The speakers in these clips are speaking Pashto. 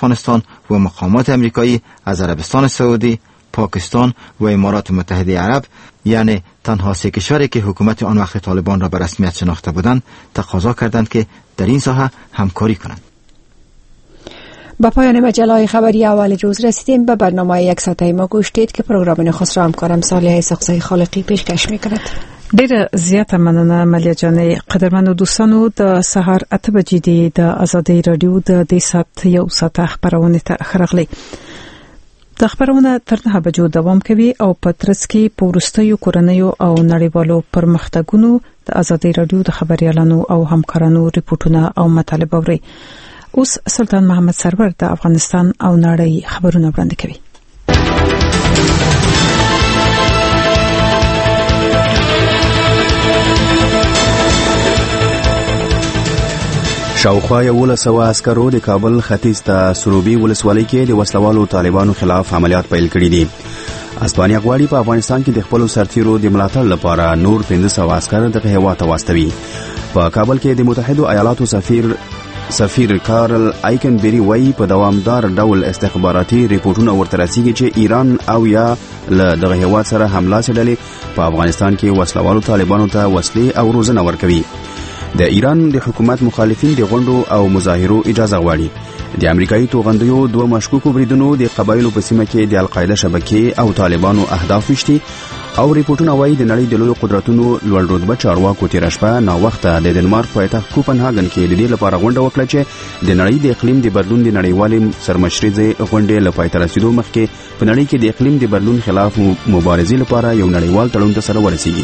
افغانستان و مقامات امریکایی از عربستان سعودی، پاکستان و امارات متحده عرب، یعنی تنها 3 کشوری که حکومت آن وقت طالبان را به رسمیت شناخته بودند، تقاضا کردند که در این ساحه همکاری کنند. با پایان مجله خبری اول روز رسیدیم به برنامه 1 ساعته ما گوش دید که پروگرام نخست را همکارم صالح سقزی خالقی پیشکش می‌کند. ډیره زیاته مننه ملیا جانې. قدرمنو دوستانو، د سهار 8 بجې د آزادۍ رادیو د دې ساعت 1 ساعت خبرونه ته خبرغلي. د خبرونه تر 9 بجو دوام کوي او په ترڅ کې پورستیو کورنیو او نړیوالو پرمختګونو د آزادۍ رادیو د خبريالانو او همکارانو ریپورتونه او مطالب اوري. اوس سلطان محمد سرور د افغانستان او نړۍ خبرونه وړاندې کوي. شاوخوا 1100 عسکرو د کابل ختیځ ته سروبي ولسوالۍ کې د وسلوالو طالبانو خلاف عملیات پیل کړي دي. اسپانیا غواړي په افغانستان کې د خپل سرتیرو د ملاتړ لپاره نور 1500 عسکر دغه هیواد ته واستوي. په کابل کې د متحده ایالاتو سفیر کارل آیکنبری وایي په دوامدار ډول استخباراتي ریپورتونه ورته رسیږي چې ایران او یا له دغه هیواد سره حمله سړلې په افغانستان کې وسلوالو طالبانو ته وسلې او روزنه ورکوي. د ایران د حکومت مخالفین د غونډو او مظاهرو اجازه غواړي. د امریکایي توغندیو 2 مشکوکو بریدونو د قبایلو په سیمه کې د القاعده شبکې او طالبانو اهداف وشتي او ریپورتونه وایي د نړۍ د لوی قدرتونو لوړ رتبه چارواکو تیر شپه نا وخته د ډنمارک پایتخت کوپنهاګن کې د دې لپاره غونډه وکړه چې د نړۍ د اقلیم د بدلون د نړیوالې سرمشريزې غونډې لپاره تر رسیدو مخکې په نړۍ کې د اقلیم د بدلون خلاف مبارزې لپاره یو نړیوال تړون ته سره ورسیږي.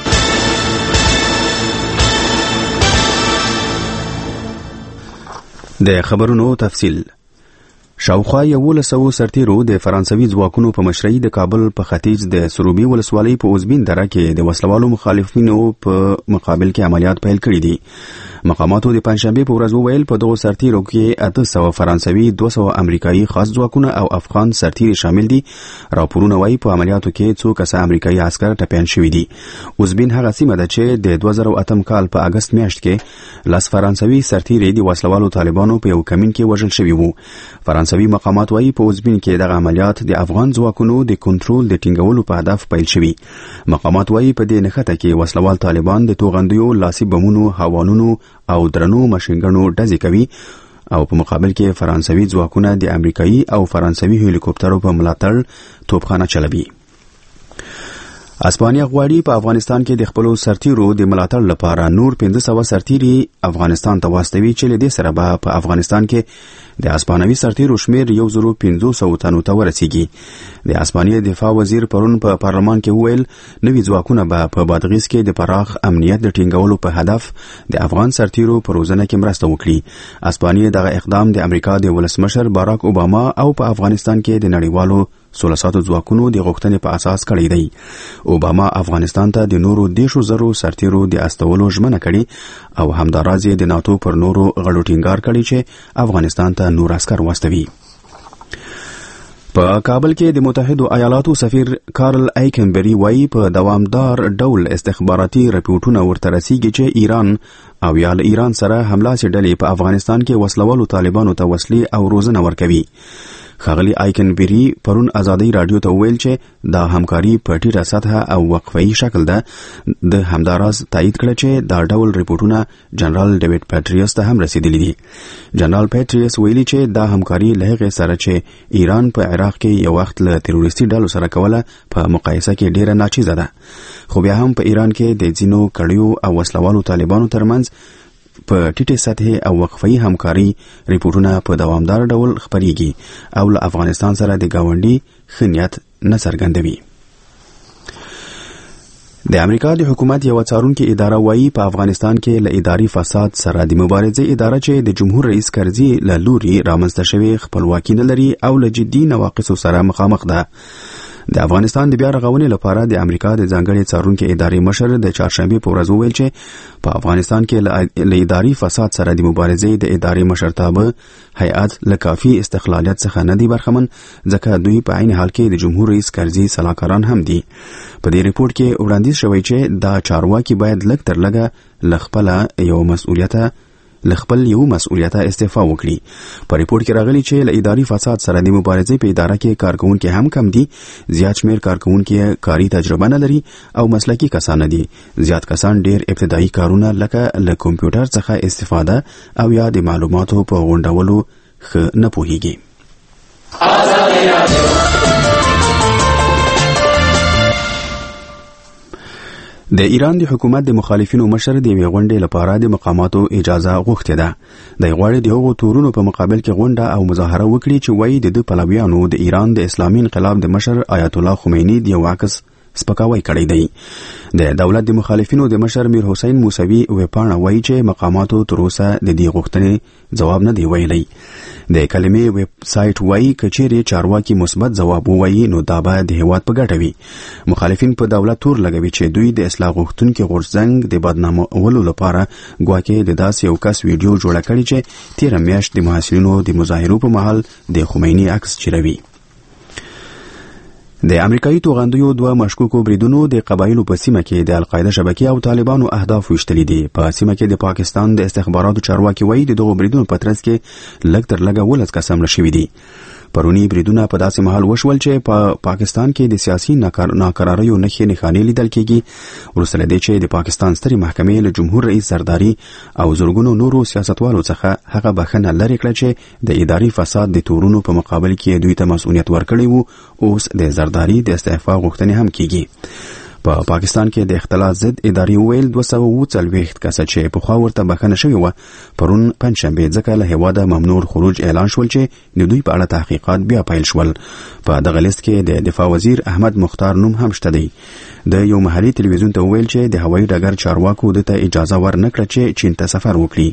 د خبرونو تفصیل. شاوخوا 1100 سرتیرو د فرانسوي ځواکونو په مشرۍ د کابل په ختیځ د سروبي ولسوالۍ په اوزبین دره کې د وسلوالو مخالفینو په مقابل کې عملیات پیل کړي دي. مقاماتو د پنځشنبه په ورځ وویل په دغه سرتیرو کې 800 فرانسوي، 200 امریکایي خاص ځواکونه او افغان سرتیري شامل دي. راپورونه وایي په عملیاتو کې 2 کسه امریکایي عسكر ټپيان شوي دي. اوزبین هغه سیمه ده چې د 2008 کال په اگست میاشت کې لاس فرانسوي سرتیري د وسلوالو طالبانو په یو کمین کې وژل شوي وو. فرانسوي مقامات وایي په اوزبین کې دغه عملیات د افغان ځواکونو د کنټرول د ټینګولو په هدف پیل شوي. مقامات وایي په دې نښته کې وسلوال طالبان د توغندیو، لاسي بمونو، هوانونو او درنو ماشینګنو ډزې کوي او په مقابل کې فرانسوي ځواکونه د امریکایي او فرانسوي هلیکوپټرو په ملاتړ توپخانه چلوي. اسپانیا غواړي په افغانستان کې د خپل سرتیرو د ملاتړ لپاره نور 1500 سرتیري افغانستان ته واستوي چې له دې سره به په افغانستان کې د اسپانوي سرتیرو شمیر 1500 تنو ته ورسیږي. د اسپانیا دفاع وزیر پرون په پارلمان کې وویل نوي ځواکونه به په بادغیس کې د پراخ امنیت د ټینګولو په هدف د افغان سرتیرو په روزنه کې مرسته وکړي. اسپانیا دغه اقدام د امریکا د ولسمشر باراک اوباما او په افغانستان کې د نړیوالو سولساتو ځواکونو د غوښتنې په اساس کړی دی. اوباما افغانستان ته د نورو 10,000 سرتیرو د استولو ژمنه کړې او همداراز د ناتو پر نورو غړو ټینګار کړی چې افغانستان ته نور عسكر واستوي. په کابل کې د متحده ایالاتو سفیر کارل آیکنبری وایي په دوامدار ډول استخباراتي رپورټونه ورته رسیږي چې ایران او یا ایران سره حمله سړلې په افغانستان کې وسلوالو طالبانو ته وسلې او روزنه ورکوي. خاغلی آیکنبری پرون آزادۍ رادیو ته ویل چې دا همکاري په ټیټه سطحه او وقفه‌ای شکل ده. د همداراز تایید کړ چې دا ډول ریپورتونه جنرال ډیوډ پیټریوس ته هم رسیدلي دي. جنرال پیټریوس ویلي چې دا همکاري له هغه سره چې ایران په عراق کې یو وخت له تروریستي ډلو سره کوله په مقایسه کې ډیره ناچیزه ده. خو بیا هم په ایران کې د ځینو کړیو او وسلوالو طالبانو ترمنځ په ټیټه سطحه او وقفه‌ای همکاري ریپورتونه په دوامدار ډول خبريږي او له افغانستان سره د گاونډي خنیت نه څرګندوي. د امریکا د حکومت یو څارونکي اداره وایي په افغانستان کې له اداري فساد سره د مبارزې اداره چې د جمهور رئیس کرزي له لوري رامنځته شوی خپلواکي نه لري او له جدي نواقصو سره مخامخ ده. د افغانستان د بیا رغونې لپاره د امریکا د ځانګړي څارونکي ادارې مشر د چهارشنبه په ورځ وویل چې په افغانستان کې له اداري فساد سره د مبارزې د ادارې مشرتابه هیئت له کافي استقلالیت څخه نه دی برخمن ځکه دوی په عین حال کې د جمهور رئیس کرزي صلاحکاران هم دي. په دې ریپورت کې وړاندیز شوی چې دا چارواکي باید لږ تر لږه له خپل یو مسؤلیت لخپل یو مسؤلیت استعفا وکړي. په ریپورت کې راغلي چې له اداري فساد سره د مبارزې په اداره کې کارکونکو هم کم دي، زیات شمیر کارکونکو کاري تجربه نه لري او مسلکي کسان دي. زیات کسان ډیر ابتدایي کارونه لکه له کمپیوټر څخه استفاده او یا د معلوماتو په غونډولو نه پوهیږي. د ایران د حکومت د مخالفینو مشر د غونډې لپاره د مقاماتو اجازه غوښتې ده. د غواړي د هغو تورونو په مقابل کې غونډه او مظاهره وکړي چې وایي د پلویانو د ایران د اسلامي انقلاب د مشر آیت الله خمینی د یو عکس سپکاوی کړی دی. د دولت د مخالفینو د مشر میر حسین موسوي وپاڼه وایي چې مقاماتو تر اوسه د دې غوښتنې جواب نه دی ویلی. د کلمې ویب سایټ وایي کچېرې چارواکي مثبت ځواب ووایي نو دا به د هیواد په ګټه وي. مخالفین په دولت تور لګوي چې دوی د اصلاح غوښتونکو غورځنګ د بدنامولو لپاره ګواکې د داسې یو کس ویډیو جوړه کړې چې تیره میاشت د محصلینو د مظاهرو په مهال د خمینی عکس چیروي. د امریکایي توغندیو دوه مشکوکو بریدونو د قبایلو په سیمه کې د القاعده شبکې او طالبانو اهداف وشتلي دي. په سیمه کې د پاکستان د استخباراتو چارواکي وایي د دغو بریدونو په ترڅ کې لږ تر لږه 12 کسان مړه شوي دي. پرونی بریدونه په داسې محل وشول چې په پاکستان کې د سیاسي ناکراریو نښې لیدل کېږي. وروسته له دې چې د پاکستان سترې محکمې له جمهور رئیس زرداری او زورګونو نورو سیاستوالو څخه هغه بخښنه لرې کړه چې د اداري فساد د تورونو په مقابل کې دوی ته مسؤلیت ورکړی وو، اوس د زرداری د استعفا غوښتنې هم کېږي. په پاکستان کې د اختلاط ضد ادارې ویل 240 کسه چې په خوا ورته بخښنه شوې و پرون پنځشنبه ځکه له هیواده ممنوع خروج اعلان شول چې د دوی په اړه تحقیقات بیا پیل شول. په دغه لیست کې د دفاع وزیر احمد مختار نوم هم شته دی. د یو محلي تلویزیون ته ویل چې د هوایي ډګر چارواکو دته اجازه ورنکړه چې چین ته سفر وکړي.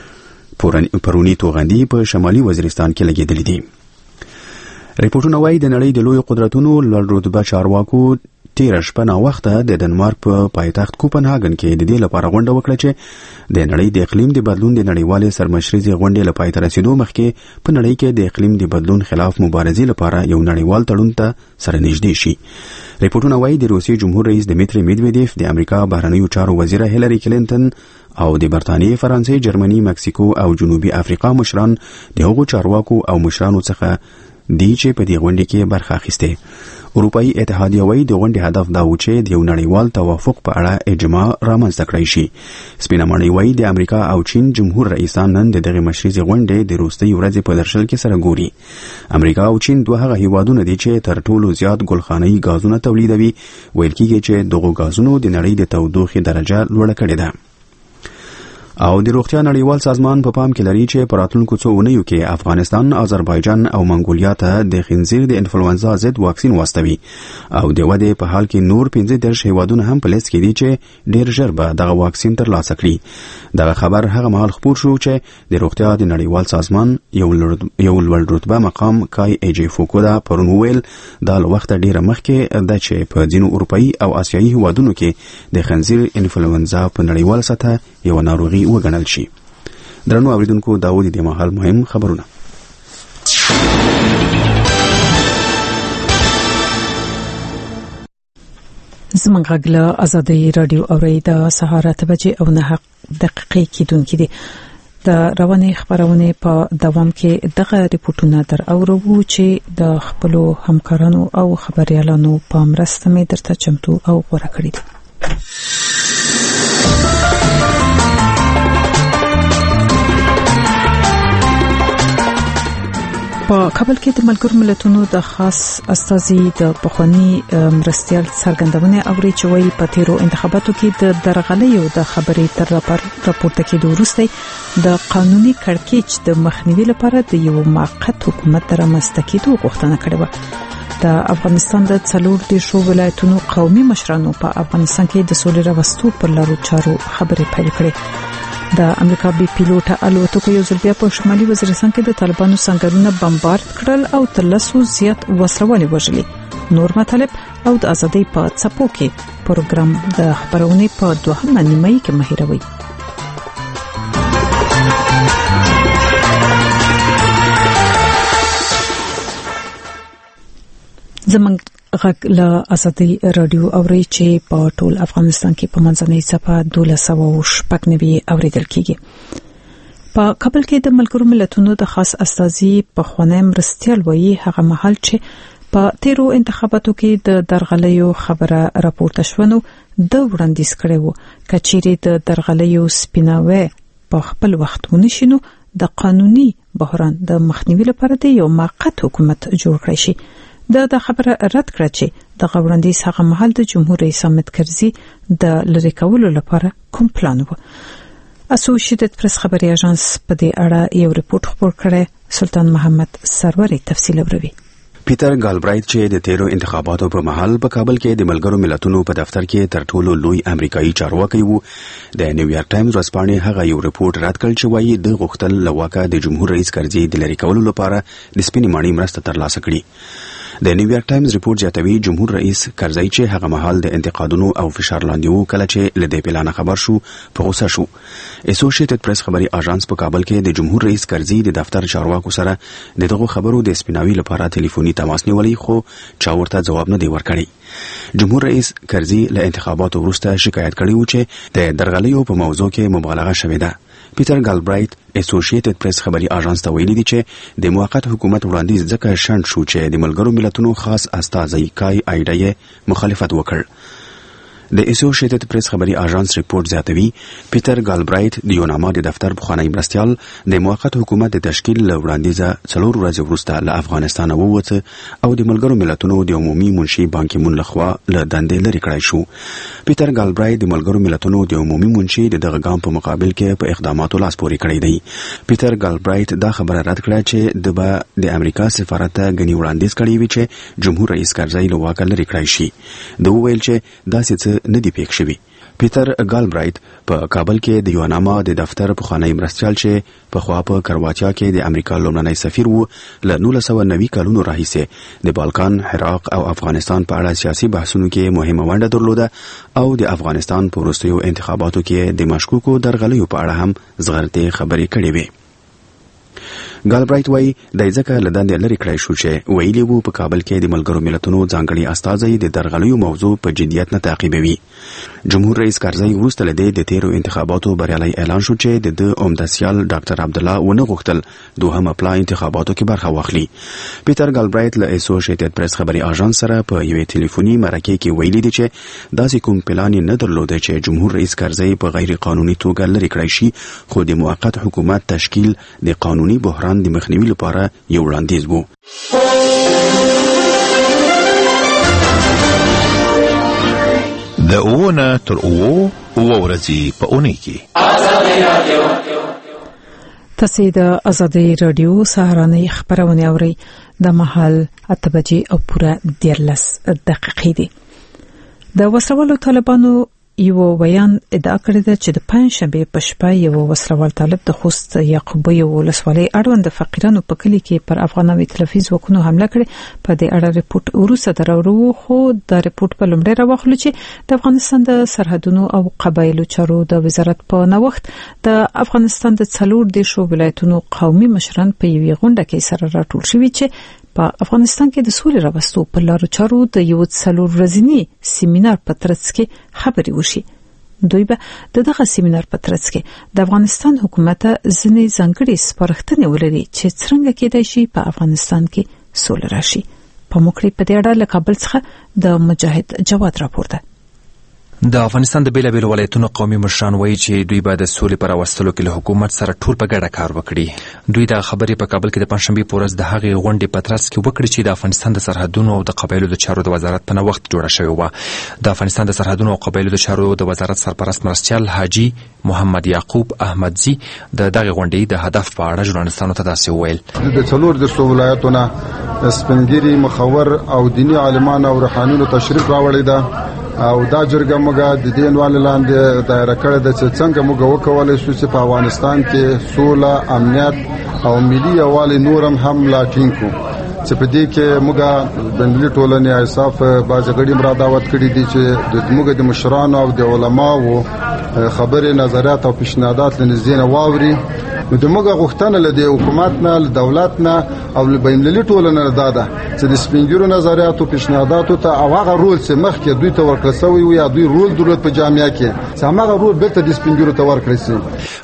پرونی توغندي په شمالي وزیرستان کې لګیدلې دي. ریپورتونه وایي د نړۍ د لوی قدرتونو لوړ رتبه چارواکو تیر شپه نا وخته د دنمارک په پایتخت کوپنهاګن کې د دې لپاره غونډه وکړه چې د نړۍ د اقلیم د بدلون د نړیوالې سرمشريزي غونډې لپاره تر رسیدو مخکې په نړۍ کې د اقلیم د بدلون خلاف مبارزې لپاره یو نړیوال تړون ته سره نږدې شي. ریپورتونه وایي د روسیې جمهور رئیس دمیتری میدویدیف، د امریکا بهرنیو چارو وزیره هیلری کلینټن او د برتانیې، فرانسې، جرمني، مکسیکو او جنوبي افریقا مشران د هغو چارواکو او مشرانو څخه دي چې په دې غونډه کې برخه اخیسته. اروپאי اتحادیه وایي د غونډې هدف دا و چې د یو نړیوال توافق په اړه اجماع رامنځته کړی شي. سپینه ماڼۍ وایي د امریکا او چین جمهور رئیسان نن د دغه مشریزي غونډې د وروستۍ ورځې په درشل کې سره ګوري. امریکا او چین دوه هغه هیوادونه دي چې تر ټولو زیات ګلخانه‌ای غازونه تولیدوي. ویل کېږي چې دغه غازونو د نړۍ د تودوخې درجه لوړه کړې ده. او د روغتیا نړیوال سازمان په پام کې لري چې په راتلونکو څو اونیو کې افغانستان، آذربایجان او منګولیا ته د خنزیر د انفلوئنزا ضد واکسین واستوي او د وده په حال کې نور 15 هیوادونه هم په لیست کې دي چې ډیر ژر به دغه واکسین ترلاسه کړي. دغه خبر هغه مهال خبر شو چې د روغتیا د نړیوال سازمان یو لوړ رتبه مقام کای ایجی فوکودا پرون ویل دا وخت ډیره مخکې د چې په ځینو اروپאי او آسیایي هیوادونو کې د خنزیر انفلوئنزا په نړیوال سطح یو ناروغي وګڼل شي. درنو اوریدونکو داود د مهال مهم خبرونه. زمونږ غږ آزادۍ رادیو اوریدا سهار 8 بجې او 9 دقیقې کېدونکې دي. د رواني خبرونه په دوام کې دغه ریپورتونه در اورو چې د خپل همکارانو او خبريالانو په مرسته مې درته چمتو او غوړه کړی دي. په کابل کې د ملګرو ملتونو د خاص استازي د پخوانی مرستيال څرګندونه اوري چې وایي په تیرو انتخاباتو کې د درغلیو د خبرې تر راپورته کېدو وروسته د قانوني کړکېچ د مخنیوي لپاره د یو موقت حکومت رامنځته کېدو غوښتنه کړې و. د افغانستان د 4 ولایتونو قومي مشرانو په افغانستان کې د سولې راوستو پر لارو چارو خبرې پیل کړې. د امریکا بي پیلوټه الوتکه یو ځل بیا په شمالي وزیرستان کې د طالبانو سنگرونه بمبارد کړل او تر 100 زیات وسلوالې وژلې. نور مطالب او د ازادۍ په څپو کې پروګرام د خبرونه په 2 نیمه کې مهیروي. زمونږ غږ له آزادۍ رادیو اوري چې په ټول افغانستان کې په منځنۍ صفه 1290 اوریدل کیږي. په کابل کې د ملګرو ملتونو د خاص استازي په خوانی مرستيال وایي هغه محل چې په تیرو انتخاباتو کې د درغلیو خبره راپورته شونه د وړاندیز کړو کچېری د درغلیو سپیناوي په خپل وخت ونشینو د قانوني بحران د مخنیوي لپاره د یو موقت حکومت جوړ کړی شي د خبره رد کړ چې د وړاندیز هغه محل د جمهور رئیس حامد کرزي د لری کولو لپاره کوم پلان و اسوسییټډ پریس خبري اژانس په دې اړه یو ریپورت خبر کړی سلطان محمد سروري تفصیل وروي پیټر ګالبرایټ چې د تیرو انتخاباتو په محل په کابل کې د ملګرو ملتونو په دفتر کې تر ټولو لوی امریکایي چارواکي وو د نیویارک ټایمز ورځپاڼې هغه یو ریپورت رد کړ چې وایي د غوښتل لواکه د جمهور رئیس کرزي د لری کولو لپاره د سپینې ماڼۍ مرسته ترلاسه کړي د نیویارک ټایمز ریپورت جاتوي جمهور رئیس کرزي چې هغه محل د انتقادونو او فشار لاندې وو کله چې لدې پلان خبر شو په غوسه شو اسوسییټډ پریس خبري اژانس په کابل کې د جمهور رئیس کرزي د دفتر چارواکو سره دغه خبرو د سپیناوي لپاره ټلیفوني تماس نیولې خو چا ورته جواب نه دی ورکړی جمهور رئیس کرزي له انتخاباتو وروسته شکایت کړی و چې د درغلیو په موضوع کې مبالغه شوې ده پیټر ګالبرایټ اسوسییټډ پریس خبري اژانس ته ویلي دي چې د موقت حکومت وړاندیز ځکه شنډ شو چې د ملګرو ملتونو خاص استازي کای ایډای مخالفت وکړ د اسوسییټډ پریس خبري اژانس ریپورت زیاتوي پیټر ګالبرایټ د یوناما د دفتر بخوانی مرستيال د موقت حکومت د تشکیل وړاندیزه 4 ورځې وروسته له افغانستان ووته او د ملګرو ملتونو د عمومي منشي بانکی مون لخوا له دندې لري کړای شو پیټر ګالبرایټ د ملګرو ملتونو د عمومي منشي د دغه ګام په مقابل کې په اقداماتو لاس پورې کړی دی پیټر ګالبرایټ دا خبره رد کړه چې د امریکا سفارت غني وړاندیز کړی وی چې جمهور رئیس کرزي له واک لري کړای شي د ویل چې دا څه نه دی پېښ شوی پیټر ګالبرایټ په کابل کې د یوناما د دفتر په خانه مرستيال چې په خوا په کرواچا کې د امریکا لومړنی سفیر وو له 1990 کلونو راهیسې د بالکان عراق او افغانستان په اړه سیاسي بحثونو کې مهمه ونډه درلوده او د افغانستان په وروستیو انتخاباتو کې د مشکوکو درغلیو په اړه هم زغرتې خبرې کړې وې ګالبرایټ وایي د ځکه لدان لري کړی شو چې ویلي وو په کابل کې د ملګرو ملتونو ځانګړي استازي د درغلیو موضوع په جديت نه تعقیبوي جمهور رئیس کرزي وروسته لدې د تیرو انتخاباتو بریالي اعلان شو چې د عمدسیال ډاکټر عبد الله ونه غوښتل دوهم اپلا انتخاباتو کې برخه واخلي پیټر ګالبرایټ له اسوسییټډ پریس خبري اژانس سره په یوې ټلیفوني مرکه کې ویلي دي چې داسې کوم پلان نه درلود چې جمهور رئیس کرزي په غیر قانوني توګه لري کړی شي خو د موقت حکومت تشکیل د قانوني بحران د مخنیوي لپاره یو وړاندیز وو د اوونه تر اوو ورځې په اونۍ کې تاسو د ازادي رادیو سهارنۍ خبرونه اورئ د محل 8 بجې او پوره 13 دقیقې دي د وسلوالو طالبانو یو بیان ادعا کړې ده چې د پنځشنبه په شپه یو وسلوال طالب د خوست یعقوبیه ولسوالۍ اړوند فقیرانو په کلی کې پر افغاني تلفزیون وکونو حمله کړې په دې اړه ریپورت وروسته درورو خو د ریپورت په لومړي راوخلو چې د افغانستان د سرحدونو او قبایلو چارو د وزارت په نوښت د افغانستان د 4 ولایتونو قومي مشران په یوې غونډه کې سره راټول شوي چې په افغانستان کې د سولې راوستو په لارو چارو د یو 4 ورځنی سیمینار په ترڅ کې خبري وشي دوی به دغه سیمینار په ترڅ کې د افغانستان حکومت ځنې ځانګړي سپارښتنې ولري چې څنګه کېدای شي په افغانستان کې سولې راشي په موکړې په دې اړه له کابل څخه د مجاهد جواد راپورته د افغانستان د بیلابیلو ولایتونو قومي مشران وایي چې دوی باید د سولې پر راوستلو کې له حکومت سره ټول په ګډه کار وکړي دوی د خبرې په کابل کې د پنځشنبه په ورځ د هغې غونډې په ترڅ کې وکړي چې د افغانستان د سرحدونو او د قبایلو د چارو د وزارت په نوښت جوړه شوې و د افغانستان د سرحدونو او قبایلو د چارو د وزارت سرپرست مرستيال حاجی محمد یعقوب احمدزی د دغه غونډې د هدف په اړه ژورنالستانو ته داسې ویل د څلور د ولایتونو سپنګيري مخور او دینی عالمان او روحانيونو تشریف راوړی دا او دا جرګه موږ د دینوال لاندې دایره کړې د څنګه موږ وکولای شو چې په افغانستان کې سوله امنیت او ملي یووالي نورم هم لا ټینګو چې په دې کې موږ د ملي ټولنې ایصاف باز غړي مرادوت کړي دي چې موږ د مشرانو او د علماو خبرې نظریات او پیشنهادات لنزدینه واوري نو د موږ غوښتنه لدی حکومت نه دولت نه او بین‌المللي ټولنه داده چې د سپینګیرو نظریاتو پیشنهاداتو ته او هغه رول چې مخکې دوی ته ورکړل شوی یا دوی رول درلود په جامعه کې چې هغه رول بیرته د سپینګیرو ته ورکړل شي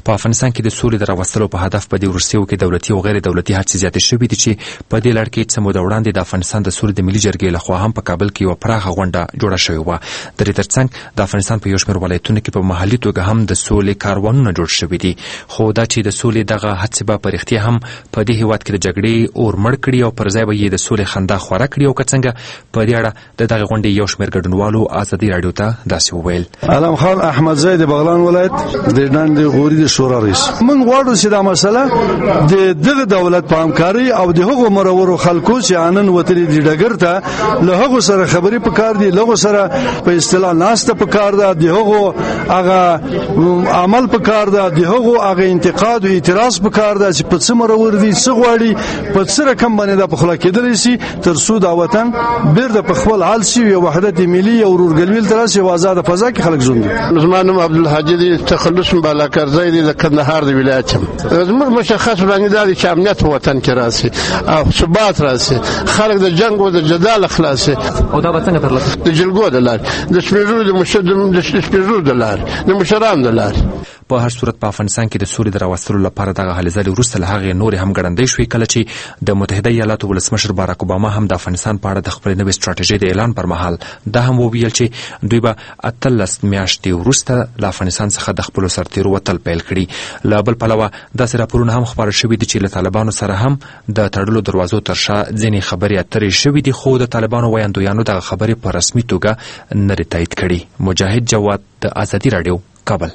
په افغانستان کې د سولې د راوستلو په هدف په دې وروستیو کې دولتي او غیر دولتي هڅې زیاتې شوې دي چې په دې لړ کې څه موده وړاندې د افغانستان د سولې د ملي جرګې لخوا هم په کابل کې یوه پراخه غونډه جوړه شوې وه. د دې ترڅنګ د افغانستان په یو شمېر ولایتونو کې په محلي توګه هم د سولې کاروانونه جوړ شوي دي، خو دا چې د سولې دغه هڅې به په رښتیا هم په دې هېواد کې د جګړې اور مړ کړي او پر ځای به یې د سولې خندا خوره کړي او که څنګه په دې اړه د دغې غونډې یو شمېر ګډونوالو ازادي راډیو ته داسې وویل. علم خان احمدزی د بغلان ولایت د ډنډ غوري د شورا رئیس. موږ غواړو چې دا مسله د دغه دولت په همکاري او د هغو مرورو خلکو چې انن وتلي د ډګر ته له هغو سره خبرې پکار دي، له هغو سره په اصطلاح ناسته پکار ده، د هغو هغه عمل پکار ده، د هغو هغه انتقاد او اعتراض پکار ده چې په څه مرور دي، څه غواړي، په څه رقم باندې د پخلا کېدلی شي تر څو دا وطن بیرته په خپل حال شي او وحدت ملي او ورورګلوي تر شي آزاد فضا کې خلک ژوند دي. زمانم عبدالحاجی دی تخلص بالاکرزی دی د کندهار د ولایت هم زموږ مشخص وړاندې دی چې امنیت په وطن کې راسي او ثبات راسي، خلک د جنگ او د جدال خلاصي او دا به څنګه ترلاسه د جلګو د لار د سپیرو د سپیرو د لار د مشران د لار. په هر صورت په افغانستان کې د سولې د راوستلو لپاره دغه هلې ځلې وروسته له هغې نورې هم ګړندۍ شوې کله چې د متحده ایالاتو ولسمشر باراک اوباما هم د افغانستان په اړه د خپلې نوې ستراتیژۍ د اعلان پر مهال دا هم وویل چې دوی به 18 میاشتې وروسته له افغانستان څخه د خپلو سرتیرو وتل پیل کړي. له بل پلوه داسې راپورونه هم خپاره شوي دي چې له طالبانو سره هم د تړلو دروازو تر شا ځینې خبرې اترې شوي دي، خو د طالبانو ویاندویانو دغه خبرې په رسمي توګه نه دي تایید کړي. مجاهد جواد د ازادي راډیو کابل.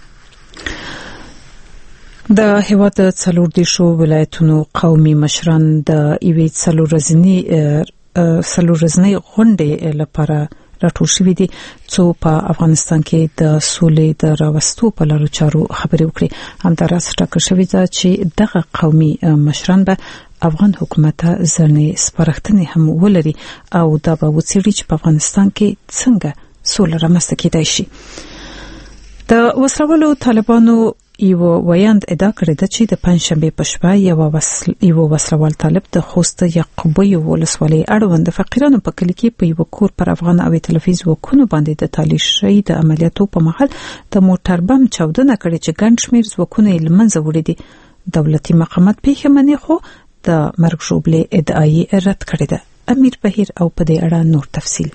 د هیواد د 14 ولایتونو قومي مشران د یوې 4 ورځنۍ غونډې لپاره راټول شوي دي څو په افغانستان کې د سولې د راوستو په لارو چارو خبرې وکړي. همداراز ټاکل شوې ده چې دغه قومي مشران به افغان حکومت ته ځینې سپارښتنې هم ولري او دا به وڅېړي چې په افغانستان کې څنګه سوله رامنځته کېدای شي. د وسلوالو طالبانو یو ویاند ادعا کړې ده چې د پنځشنبې په شپه یو وسلوال طالب د خوست یعقوبیو ولسوالۍ اړوند فقیرانو په کلي کې په یو کور پر افغان او تلفزیون ځواکونو باندې د تالیشۍ د عملیاتو په مهال د موټر بم چاودنه کړې چې ګڼ شمېر ځواکونه یې له منځه وړي دي. دولتي مقامات پیښه مني خو د مرګ ژوبلې ادعایي رد کړې ده. امیر بهیر او په دې اړه نور تفصیل.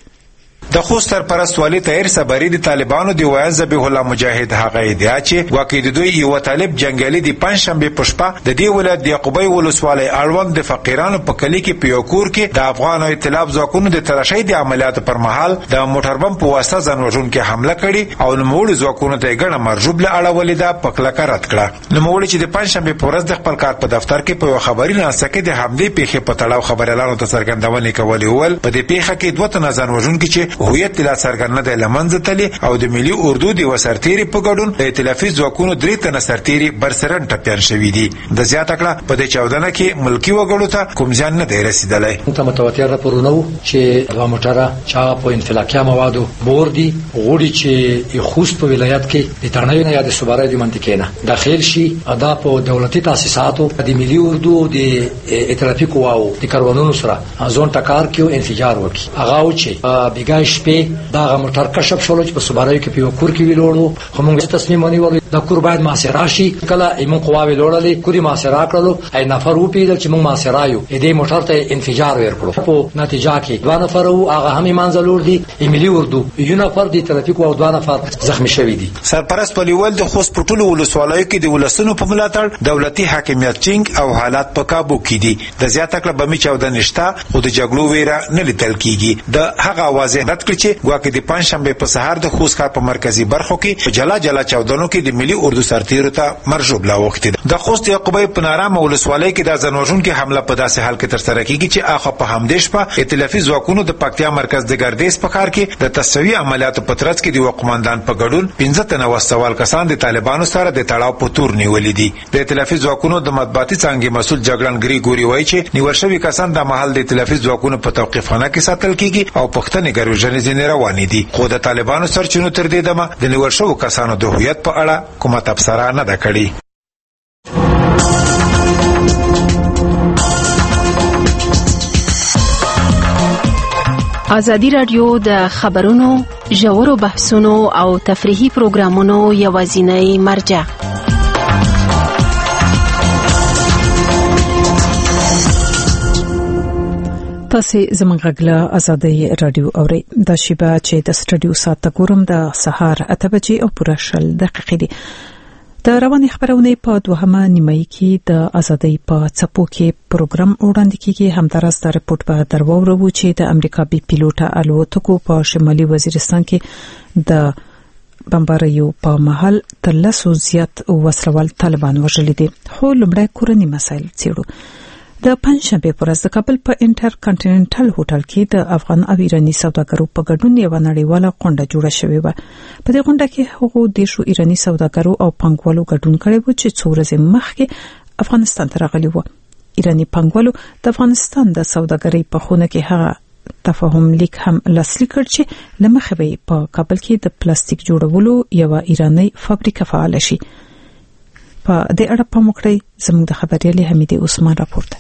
د خوست سرپرست والي طاهر صبري د طالبانو د ویان ذبیح الله مجاهد هغه ادعا چې واقع د دوی یو طالب جنگالي د پنځشنبه په شپه د دې ولایت د یعقوبی ولسوالۍ اړوند د فقیرانو په کلی کې په یو کور کې د افغان او ائتلاف ځواکونو د تلاشۍ د عملیاتو پر مهال د موټر بم په واسطه ځانوژونکو حمله کړې او نوموړي ځواکونو ته ګڼه مرجوب له اړولې ده په کلکه رد کړه. نوموړي چې د پنځشنبه په ورځ د خپل کار په دفتر کې په خبري ناسته کې د حملې پیښې په تړاو خبريالانو ته څرګندونې کولې ول. په دې پیښه کې دوه تنه ځانوژونکو چې هویت لا څرګند د لمنځه تلي او د ملي اردو د وسرتيري په ګډون د ائتلافي ځواکونو درې تنه سرتيري برسرن ټپيان شوي دي. د زیاته کړه په دې چاودنه کې ملکی وګړو ته کوم ځان نه دی رسیدلی. متواتر راپورونه چې د موټره چا په انفلاکیا موادو بوردي غوړي چې خوست په ولایت کې د ترنوي نه یا د صوبارای د منطقې نه داخل شي ادا په دولتي تاسیساتو د ملي اردو د ائتلافي قواو د کاروانونو سره ځون ټکار کې انفجار وکړي. هغه چې بیګای شپې دا موټر کشف شول چې په صوبارای کې په کور کې ویلوړو خو موږ تصمیم ونیول دا کور باید محاصره شي. کله ایمن قواوی لوړلې کوري محاصره کړلو ای نفر و پیدل چې موږ محاصره یو دې موټر ته انفجار ورکړو. په نتیجه کې دوه نفر او هغه هم منځلور دي ملي اردو یو نفر د ترافیک او دوه نفر زخمی شوي دي. سرپرست ولیول د خوست په ټولو ولسوالۍ کې د ولسونو په ملاتړ دولتي حاکمیت ټینګ او حالات په کابو کې دي. د زیاته کړه بمی چاودنه نشته خو د جګړو ویره نه لیدل کیږي. د هغه आवाज رد کړ چې ګواکې د پنځشنبه په سهار د خوست ښار په مرکزی برخو کې په جلا جلا چاودنو کې د ملي اردو سرتیرو ته مرجوب لا وخت د خوست یعقوبی په نارام ولسوالۍ کې د ځنوژونکو حمله په داسې حال کې تر سره کیږي چې اخو په همدیش په ائتلافي ځواکونو د پکتیا مرکز د ګردیز په ښار کې د تسوی عملیاتو په ترڅ کې د وقمندان په ګډون 15 تنه وسوال کسان د طالبانو سره د تړاو په تور نیولې دي. د ائتلافي ځواکونو د مطبوعاتي څنګه مسول جګړن ګریګوري وایي چې نیول شوی کسان د محل د ائتلافي ځواکونو په توقيفخانه کې ساتل کیږي او پښتني ګروژنې ځینې روانې دي. خو د طالبانو سرچینو تر دې دمه د نیول شوو کسانو د هویت په اړه کومه تبصره نه ده کړې. ازادي راډیو د خبرونو ژورو بحثونو او تفریحي پروګرامونو یوازینی مرجع تاسو زموږ غږ آزادۍ رادیو اورئ د شیبه چې د سټډیو ساعت ګورم د سهار 8 بجې او پوره 10 دقیقې دي د رواني خبرونه په دوهمه نیمایي کې د آزادۍ په څپو کې پروګرام وړاندې کیږي. همدارس د رپورت په درواورو چې د امریکا بي پیلوټه الوتکو په شمالي وزیرستان کې د بمباریو په محل تر 100 زیات وسلوال طالبان وژلي دي. خو لمړی کورنی مسایل څیړو. د پنځشنبه پر ورځ د کابل په انټر کانټیننټل هوټل کې د افغان او ایرانی سوداګرو په ګډون یو نړیواله غونډه جوړه شوې و. په دې غونډه کې هغو دیشو ایرانی سوداګرو او پنګوالو ګډون کړی و چې څو ورځې مخکې افغانستان ته راغلي و. ایرانی پنګوالو د افغانستان د سوداګرۍ په خونه کې هغه تفاهم لیک هم لاسلیک کړ چې لمخه به په کابل کې د پلاستیک جوړولو یو ایرانی فابریکه فعال شي. په دې اړه په مکړی زموږ د خبريالي حمیدي عثمان راپورته.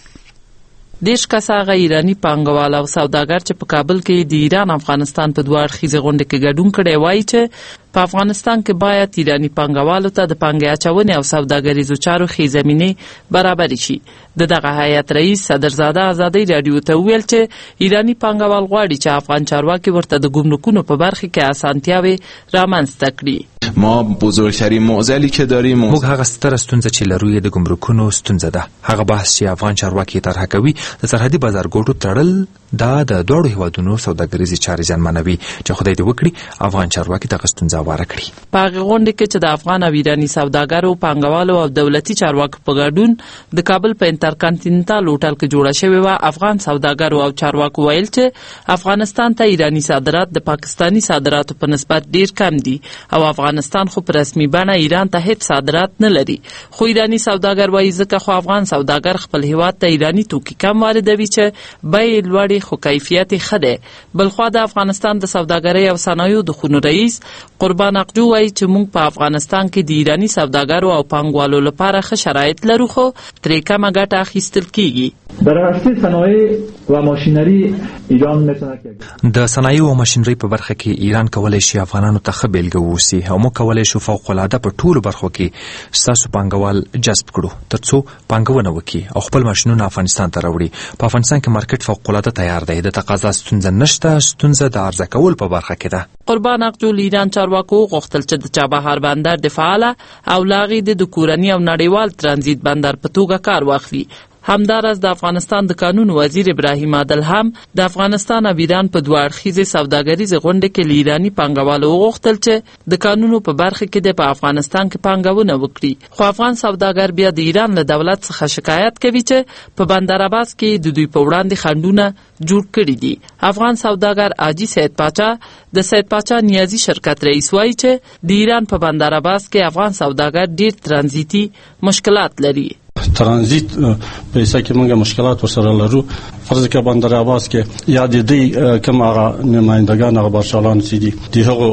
دیش کساغه ایرانی پانګوال او سوداګر چې په کابل کې د ایران افغانستان په دوه اړخیزه غونډه کې ګډون کړي وایي چې په افغانستان کې باید ایرانی پانګوالو ته د پانګې اچونې او سوداګریزو چارو ښې زمینه برابر شي. دغه هیئت رئیس صدرزاده آزادۍ رادیو ته ویل چې ایرانی پانګوال غواړي چې افغان چارواکي ورته د ګمرکونو په برخه کې اسانتیاوي رامنځته کړي. ما بزرگترین معضلی که داریم موږ هغه ستره ستونزه چې لرو د ګمرکونو ستونزه ده. هغه بحث چې افغان چارواکي طرح کوي د سرحدي بازارګوټو تړل دا د دوړو هیوادونو سوداګریزي چارې ځانمنوي چې خدای دې وکړي افغان چارواکي د غستونزه واره کړي. په غونډه کې چې د افغان او ایرانی سوداګرو پانګوالو او دولتي چارواکو په ګډون د کابل په انټر کانټیننټل هوټل کې جوړه شوې و، افغان سوداګرو او چارواکو ویل چې افغانستان ته ایرانی صادرات د پاکستانی صادراتو په نسبت ډیر کم دي او افغانستان خو په رسمي بڼه ایران ته هیڅ صادرات نه لري. خو ایرانی سوداګر وایي ځکه خو افغان سوداګر خپل هیواد ته ایرانی توکي کم واردوي چې بیې لوړې خو کیفیت ښه دی. بلخوا د افغانستان د سوداګرۍ او صنایعو د خونو رئیس قربان اقجو وایي چې موږ په افغانستان کې د ایرانی سوداګرو او پانګوالو لپاره ښه شرایط لرو خو ترې کمه ګټه اخیستل کیږي. در رشته صنایع و ماشینری ایران میتونه د صنایع او ماشینری په برخه کې ایران کولای شي افغانانو ته ښه بیلګه ووسی او موږ کولای شو فوق العاده په ټولو برخو کې ستاسو پانګوال جذب کړو ترڅو پانګونه وکړي او خپل ماشینونه افغانستان ته راوړي. په افغانستان کې مارکیټ فوق العاده تیار دی، د تقاضا ستونزه نشته، ستونزه د عرضه کول په برخه کې ده. قربان اقجو ایران چارواکو غوښتل چې د چابهار بندر د فعاله او لاغي د کورنی او نړیوال ترانزیت بندر په توګه کار واخلي. همدارس د افغانستان د قانون وزیر ابراهیم عادل هم د افغانستان او ایران په دوه اړخیزه سوداګریزه غونډه کې ایرانی پانګوالو غوښتل چې د قانونو په برخه کې د افغانستان کې پانګونه وکړي. خو افغان سوداګر بیا د ایران له دولت څخه شکایت کوي چې په بندر عباس کې د دوی په وړاندې خنډونه جوړ کړي دي. افغان سوداګر اجي سید پاچا د سید پاچا نیازي شرکت رئیس وایي چې د ایران په بندر عباس کې افغان سوداګر ډیر ترانزیتي مشکلات لري. ترانزیت پیسې کې موږ مشکلات ورسره لرو. فرض کې بندر عباس کې یا د دې کوم هغه نمائندگان هغه بارشالان چې دي دغه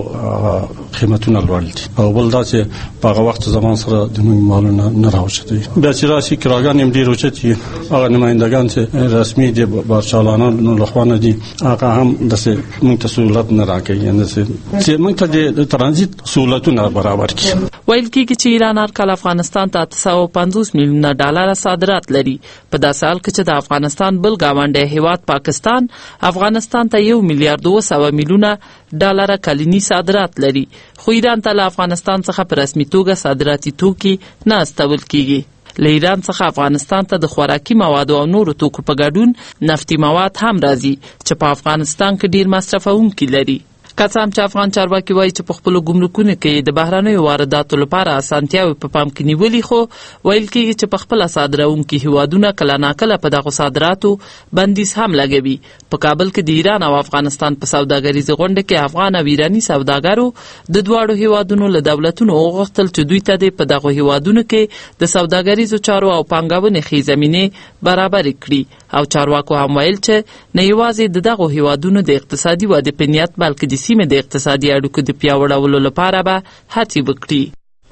قیمتونه لوړ دي او بل دا چې په هغه وخت زمان سره د موږ مالونه نه راوچتي. بیا چې راشي کراګان هم ډیر اوچتي هغه نمائندگان چې رسمي دي بارشالانو لخوا نه دي هغه هم د موږ ته سہولت نه راکړي نه چې موږ ته د ترانزیت سہولتونه برابر کړي. ویل کېږي چې ایران هر کال افغانستان ته 850 میلیون ډالر صادرات لري. په داسې حال کې چې د افغانستان بل ګاونډی هیواد پاکستان افغانستان ته 1 میلیارډ 200 میلیونه ډالر کلنی صادرات لري. خو ایران ته له افغانستان څخه په رسمي توګه صادراتي توکي نه استول کیږي. له ایران څخه افغانستان ته د خوراکي موادو او نورو توکو په ګډون نفتي مواد هم راځي چې په افغانستان کې ډیر مصرفونکي لري. کڅام چې افغان چارواکي وایي چې په خپل ګمرکونو کې د بهرانيو وارداتو لپاره اسانتیاوي په پام کې نیولې، خو ویل کېږي چې په خپل صادرونکو هیوادونو کله ناکله په دغه صادراتو بندیز هم لګوي. په کابل کې د ایران او افغانستان په سوداګریزه غونډه کې افغان او ایرانی سوداګرو د دواړو هیوادونو له دولتونو غوښتل چې دوی ته په دغه هیوادونو کې د سوداګریزو چارو او پانګونې ښې زمینه برابر کړي. او چارواکو هم ویل چې نه یوازې دغه هیوادونو د اقتصادي ودې په نیت بلکې د سیمه د اقتصادي اړیکو د پیاوړولو لپاره به هڅې وکړي.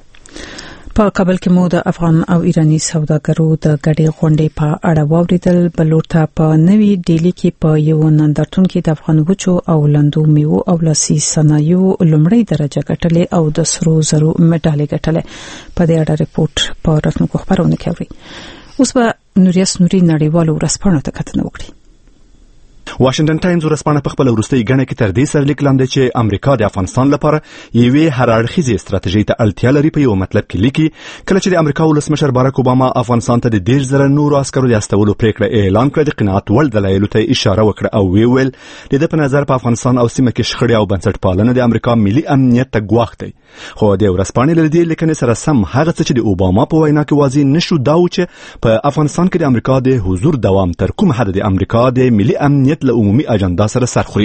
په کابل کې مو د افغان او ایرانی سوداګرو د ګډې غونډې په اړه واوریدل. بلورته په نوې ډیلی کې په یو نندارتون کې د افغان وچو او لندو میوو او لاسي صنایعو لومړی درجه ګټلې او د سرو زرو مډالۍ ګټلې. په دې اړه ریپورت په راتلونکو خبرونه کې اوري. اوس به نوریاس نوري نړیوالو ورځپاڼو ته کتنه وکړي. واشنگټن ټایمز ورځپاڼه په خپل وروستي غنډه کې تر دې سره لیک لاندې چې امریکا د افغانستان لپاره یوې هرړخیزې ستراتیژي ته اړتیا لري په یو مطلب کې لیکي کله چې د امریکا ولسمشر باراک اوباما افغانستان ته د 10,000 نورو عسکرو د استولو پریکړه اعلان کړه د قناعت وړ دلایلو ته اشاره وکړه او ویل د دې په نظر په افغانستان او سیمه کې شخړې او بنسټپالنه د امریکا ملي امنیت ته ګواښ دی. خو د ورځپاڼې له دې لیکنې سره سم هغه څه چې د اوباما په وینا کې واضح نشو دا و چې په افغانستان کې د امریکا د حضور دوام تر کوم حد د امریکا د ملي امنیت له عمومي اجنډا سره سرخوري.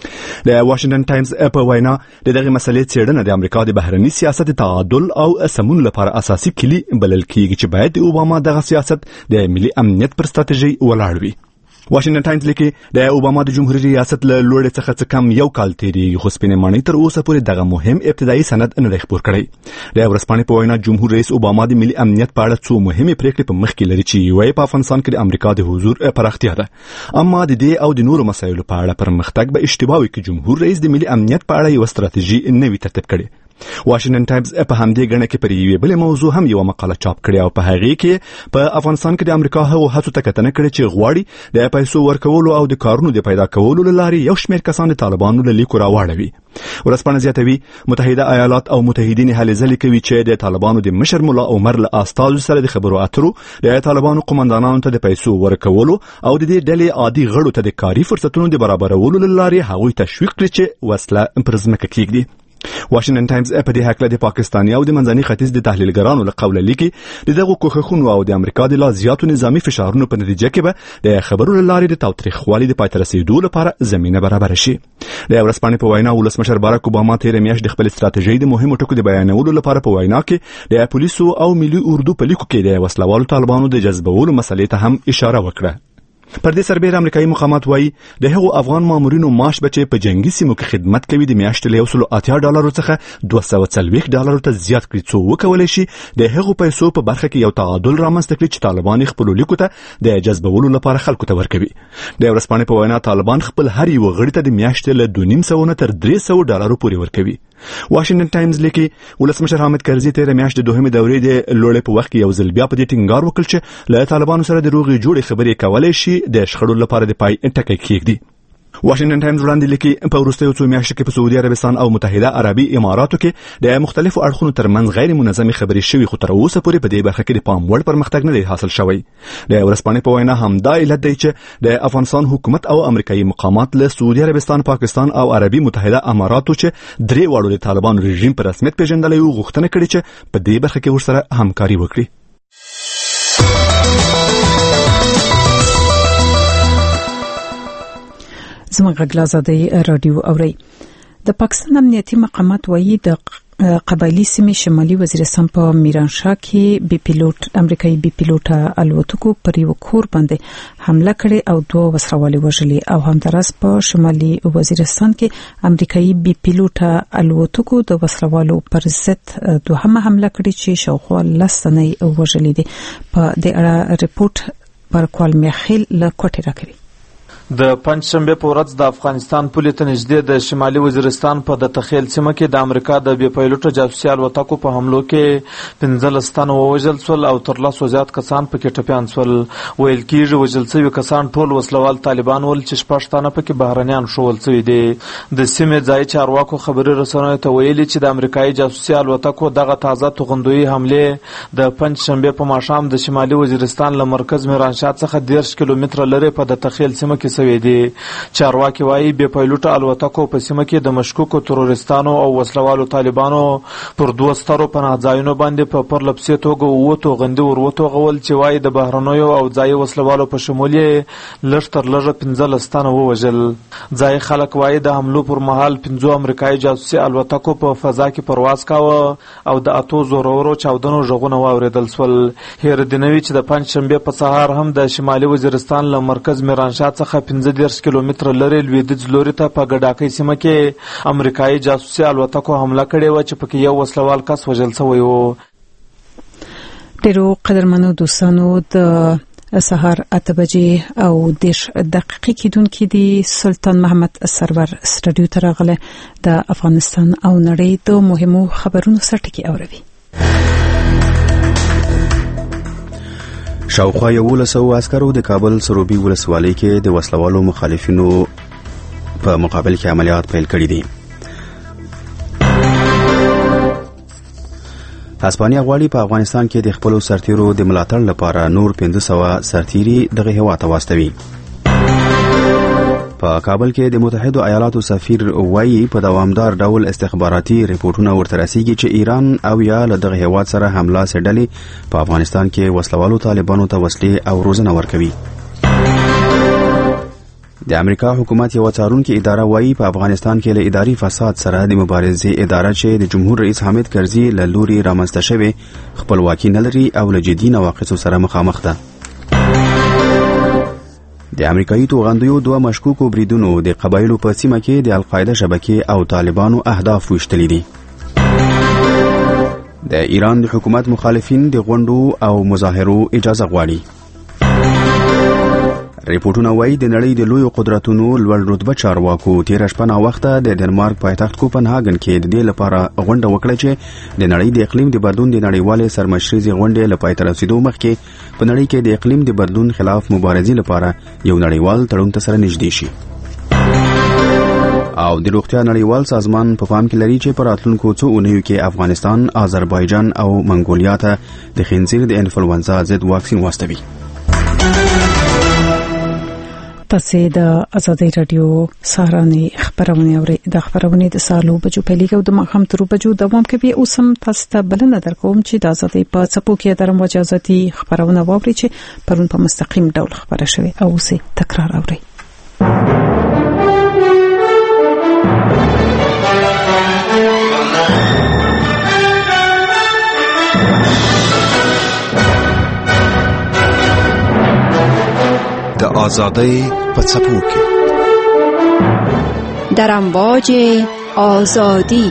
د واشنگټن ټایمز په وینا دغه مسلې څېړنه د امریکا د بهرنی سیاست تعادل او سمون لپاره اساسي کلی بلل کیږي چې باید د اوباما دغه سیاست د ملي امنیت پر ستراتیژي ولاړ وي. واشنگټن ټایمز لیکي د اوباما د جمهوریت ریاست له لوړ څخه کم یو کال تیریږي خو سپینې ماڼۍ تر اوسه پورې دغه مهم ابتدایي سند نه دی خپور کړی. د ورځپاڼې په وینا جمهور رئیس اوباما د ملي امنیت په اړه څو مهمې پریکړې په مخ کې لري چې یوه په افغانستان کې د امریکا د حضور پراختیا ده، اما د دې او د نورو مسایلو په اړه پرمختګ به اشتباه وي چې جمهور رئیس د ملي امنیت په اړه یو ستراتیژي نه وي ترتیب کړي. واشنگټن ټایمز په همدې غنډه کې پر یوې بلې موضوع هم یو مقاله چاپ کړې او په هغه کې په افغانستان کې د امریکا هغو هڅو ته کتنه کړې چې غواړي د پیسو ورکولو او د کارونو د پیدا کولو لارې یو شمېر کسان د طالبانو له لیکو راوړوي. ورځپاڼه زیاتوي متحده ایالات او متحدین هلې ځلې کوي چې د طالبانو د مشر مولا عمر له استازو سره د خبرو اترو د طالبانو قومندانانو ته د پیسو ورکولو او د دې ډلې عادي غړو ته د کاري فرصتونو د برابرولو لارې هغوی تشویق کړي چې وسله پر ځمکه کېږدي. واشنگټن ټایمز په دې حق له د پاکستاني او د منځني ختیځ د تحلیلګرانو له قوله لیکي دغه کوښښونو او د امریکا د لا زیاتو نظامی فشارونو په نتیجه کې به د خبرو لارې د تاوتریخوالي د پای ته رسیدو لپاره زمينه برابر شي. د ورځپاڼې په وینا ولسمشر باراک اوباما تیر میاشت د خپل ستراتیژي د مهمو ټکو د بیانولو لپاره په وینا کې د پولیسو او ملي اردو په لیکو کې د وسلوالو طالبانو د جذبولو مسلې ته هم اشاره وکړه. پر دې سربېره امریکایي مقامات وایي د هغو افغان مامورینو معاش به چې په جنگي سیمو کې خدمت کوي د میاشتې له $180 څخه $240 ته زیات کړي څو وکولای شي د هغو پیسو په برخه کې یو تعادل رامنځته کړي چې طالبان خپل لیکو ته د جذبولو لپاره خلکو ته ورکوي. د ورځپاڼې په وینا طالبان خپل هر یو غړي ته د میاشتې له $250 تر $300 پورې ورکوي. واشنگټن ټایمز لیکي ولسمشر حامد کرزي تیر میاشت د دوهمې دورې د لوړې په وخت کې یو ځل بیا په دې ټینګار وکړ چې له طالبانو سره د روغې جوړې خبرې کولای شي د شخړو لپاره د پای ټکی کېږدي. واشنگټن ټایمز وړاندې لیکي په وروستیو څو میاشتو کې په سعودي عربستان او متحده عربي اماراتو کې د مختلفو اړخونو ترمنځ غیر منظمې خبرې شوي خو تر اوسه پورې په دې برخه کې د پام وړ پرمختګ نه دی حاصل شوی. د ورځپاڼې په وینا همدا علت دی چې د افغانستان حکومت او امریکایي مقامات له سعودي عربستان، پاکستان او عربي متحده اماراتو چې درې واړو د طالبان رژیم په رسمیت پیژندلو غوښتنه کړې چې په دې برخه کې ورسره همکاري وکړي. زموږ غږ آزادۍ رادیو اوري. د پاکستان امنیتي مقامات وایي د قبایلی سیمې شمالي وزیرستان په میرانشاه کې بي پيلوټ امریکایي بي پيلوټ الوتکو پر یو کور باندې حمله کړې او 2 وسروالي وژلي او همداراز په شمالي وزیرستان کې امریکایي بي پيلوټ الوتکو د وسروالو پر ضد دوهمه حمله کړې چې شاوخوا 10 تنې وژلي دي. په دې اړه ریپورت پر کول میخیل له کوټه راکوي. د پنځشنبه په ورځ د افغانستان پولیس ته نږدې د شمالي وزیرستان په د تخیل سیمه کې د امریکا د بي پيلوټ جاسوسي الوتکو په حملو کې 15 تنه وژل شول او تر 100 زیات کسان پکې ټپيان شول. ویل کېږي وژل شوي کسان ټول وسلوال طالبان ول چې 6 تنه پکې بهرنیان شول شوي دي. د سیمې ځای چارواکو خبري رسنیو ته ویلي چې د امریکایي جاسوسي الوتکو دغه تازه توغندوی حمله د پنځشنبه په ماښام د شمالي وزیرستان له مرکز میرانشاه څخه 10 کیلومتره لرې په د تخیل سیمه کې سوي دي. چارواکي وایي بي پيلوټ الوتکو په سیمه کې د مشکوکو تروریستانو او وسلوالو طالبانو پر 2 سترو پناه ځایونو باندې په پرلپسې توګه ووتو غندي ورته غول چې وایي د بهرنیو او ځای وسلوالو په شمول لږ تر لږه 15 تنه ووژل. ځای خلک وایي د حملو پر مهال 15 امریکایي جاسوسي الوتکو په فضا کې پرواز کاوه او د اتو زورورو چاودنو غږونه واوریدل شول. هیر دنوي چې د پنځشنبه په سهار هم د شمالي وزیرستان له مرکز میرانشاه څخه 15 کیلومتره لرې لویدیځ لوري ته په ګډاکۍ سیمه کې امریکایي جاسوسي الوتکو حمله کړې و چې پکې یو وسلوال کس وژل شوی و. ډیرو قدرمنو دوستانو د سهار 8 بجې او 10 دقیقې کېدونکې دي سلطان محمد سرور سټډیو ته راغله د افغانستان او نړۍ د مهمو خبرونو سرټکی اوروي. شاوخوا 1100 عسکرو د کابل سروبي ولسوالۍ کې د وسلوالو مخالفینو په مقابل کې عملیات پیل کړي دي. هسپانیا غواړي په افغانستان کې د خپلو سرتیرو د ملاتړ لپاره نور 500 سرتیري دغه هیواد ته واستوي. په کابل کې د متحده ایالاتو سفیر وایي په دوامدار ډول استخباراتي ریپورتونه ورته رسیږي چې ایران او یا له دغه هیواد سره حمله سډلې په افغانستان کې وسلوالو طالبانو ته وسلې او روزنه ورکوي. د امریکا حکومت یو څارونکي اداره وایي په افغانستان کې له اداري فساد سره د مبارزې اداره چې د جمهور رئیس حامد کرزي له لوري رامنځته شوې خپلواکي نه لري او له جدي نواقصو سره مخامخ ده. د امریکایي توغندیو 2 مشکوکو بریدونو د قبایلو په سیمه کې د القاعده شبکې او طالبانو اهداف وشتلي دي. د ایران د حکومت مخالفین د غونډو او مظاهرو اجازه غواړي. ریپورتونه وایي د نړۍ د لویو قدرتونو لوړ رتبه چارواکو تیره شپه ناوخته د ډنمارک پایتخت کوپنهاګن کې د دې لپاره غونډه وکړه چې د نړۍ د اقلیم د بدلون د نړیوالې سرمشریزې غونډې له پای ته رسیدو مخکې په نړۍ کې د اقلیم د بدلون خلاف مبارزې لپاره یو نړیوال تړون ته سره نږدې شي. او د روغتیا نړیوال سازمان په پام کې لري چې په راتلونکو څو اونیو کې افغانستان، آذربایجان او منګولیا ته د خنزیر د انفلوئنزا ضد واکسین واستوي. تاسو د ازادي رادیو سهارني خبرونه اورئ. د خبرونه د سالو بجو پیلېږي او د مخام تر بجو دوام کوي. اوس هم تاسو ته بلنه درکوم چې د ازادي په څپو کې درم وجازتي خبرونه واوري چې پرون په مستقیم ډول خبره شوه او اوسې تکرار اورئ. د آزادۍ په څپو کې در امواج آزادی.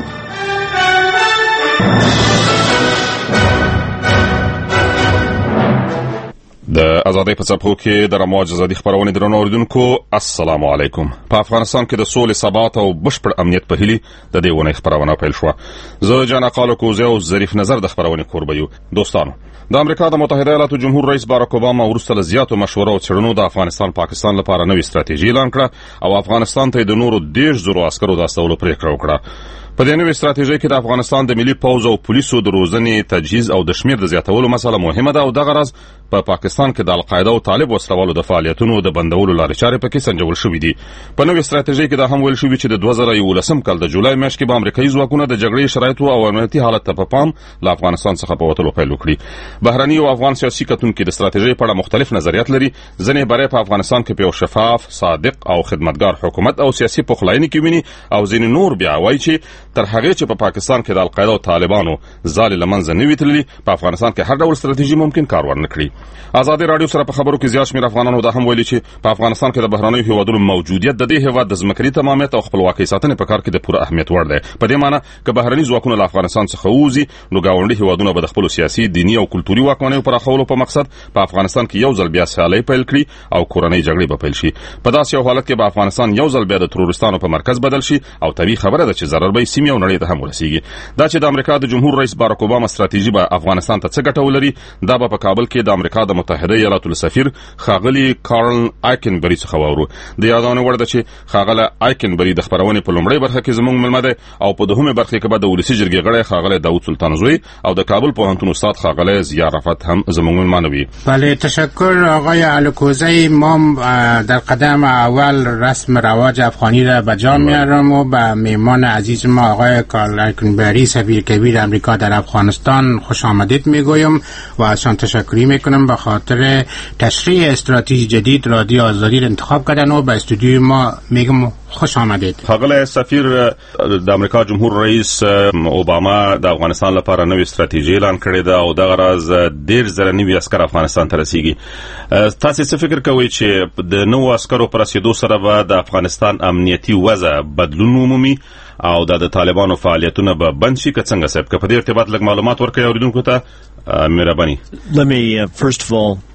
د آزادۍ په څپو کې د امواج آزادي خبرونه درنو اوریدونکو السلام علیکم. په افغانستان کې د سولې، ثبات او بشپړ امنیت په هیله د دې ونې خبرونه پیل شو. زه جان اقالو کوزه او ظریف نظر د خبرونه کوربه یو. دوستانو، د امریکا د متحده ایالاتو جمهور رئیس باراک اوباما وروسته له زیاتو مشورو او څېړنو د افغانستان پاکستان لپاره نوې ستراتیژي اعلان کړه او افغانستان ته د نورو 10,000 عسکرو د استولو پریکړه وکړه. په دې نوې ستراتیژۍ کې د افغانستان د ملي پوځ او پولیسو د روزنې، تجهیز او د شمیر د زیاتولو مسله مهمه ده او دغه راز په پاکستان کې د القاعده او طالب وسلوالو د فعالیتونو د بندولو لارې چارې پکې سنجول شوې دي. په نوې ستراتیژۍ کې دا هم ویل شوی چې د 2011 کال د جولای میاشتې کې به امریکایي ځواکونه د جګړې شرایطو او امنیتي حالت ته په پام له افغانستان څخه په وتلو پیل وکړي. بهرني او افغان سیاسي کتونکو د ستراتیژۍ په اړه مختلف نظریات لري. ځینې برای په افغانستان کې په شفاف، صادق او خدمتګار حکومت او سیاسي پخلاینې کې ویني او ځینې نور بیا وایي چې تر هغه چې په پاکستان کې د القاعده او طالبانو ځالې لمنځه نه وي تللي، په افغانستان کې هر ډول ستراتیژي ممکن کار ورنکړي. آزادي رادیو سره په خبرو کې زیات شمېر افغانانو دا هم ویلي چې په افغانستان کې د بهرنیو هیوادونو موجودیت د دې هیواد د ځمکني تمامیت او خپلواکۍ ساتنې په کار کې د پوره اهمیت وړ دی. په دې معنی که بهرني ځواکونه له افغانستان څخه ووځي، نو ګاونډي هیوادونه به د خپل سیاسي، دینی او کلتوري واکمنۍ پراخولو په مقصد په افغانستان کې یو ځل بیا سیالۍ پیل کړي او کورنۍ جګړې به پیل شي. په داسې یو حالت کې به افغانستان یو ځل بیا د تروریستانو په مرکز بدل شي او طبیعي خبره ده چې ضرر به سیمې او نړۍ ته هم ورسیږي. دا چې د امریکا د جمهور رئیس باراک اوباما ستراتیژي به افغانستان ته څه ګټه ولري، دا به په کابل کې د امریکا د متحده ایالاتو سفیر خاغلی کارل آیکنبری څخه واورو. د یادونه وړ ده چې خاغلی آیکنبری د خبرونې په لومړۍ برخه کې زموږ ملمه ده او په دوهمه برخه کې به د ولسی جرګې غړی خاغلی داوود سلطان زوی او د کابل پوهنتون استاد خاغلی ضیا رفعت هم زموږ ملمه وي. بله، تشکر آقای الکوزی. ما در قدم اول رسم رواج افغانی را به جا میارم و به میهمان عزیز ما آقای کارل آیکنبری سفیر کبیر امریکا در افغانستان خوش آمدید میگویم و ازشان تشکری میکنم به خاطر تشریح استراتژی جدید رادیو آزادی را انتخاب کردن و به استودیوی ما میگم خوش آمدید. خاغلی سفیر، د امریکا جمهور رئیس اوباما د افغانستان لپاره نوې ستراتیژي اعلان کړې ده او دغه راز 10,000 نوي عسکر افغانستان ته رسیږي. تاسو څه فکر کوئ چې د نوو عسکرو پر رسیدو سره به د افغانستان امنیتي وضع بدلون ومومي او د طالبانو فعالیتونه به بند شي که څنګه؟ صاحب که په دې ارتباط لږ معلومات ورکړئ اوریدونکو ته مهرباني. Let me first of all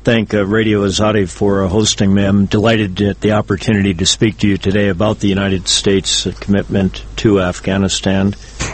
thank Radio Azadi for hosting me. I'm delighted at the opportunity to speak to you today about the United States commitment to Afghanistan.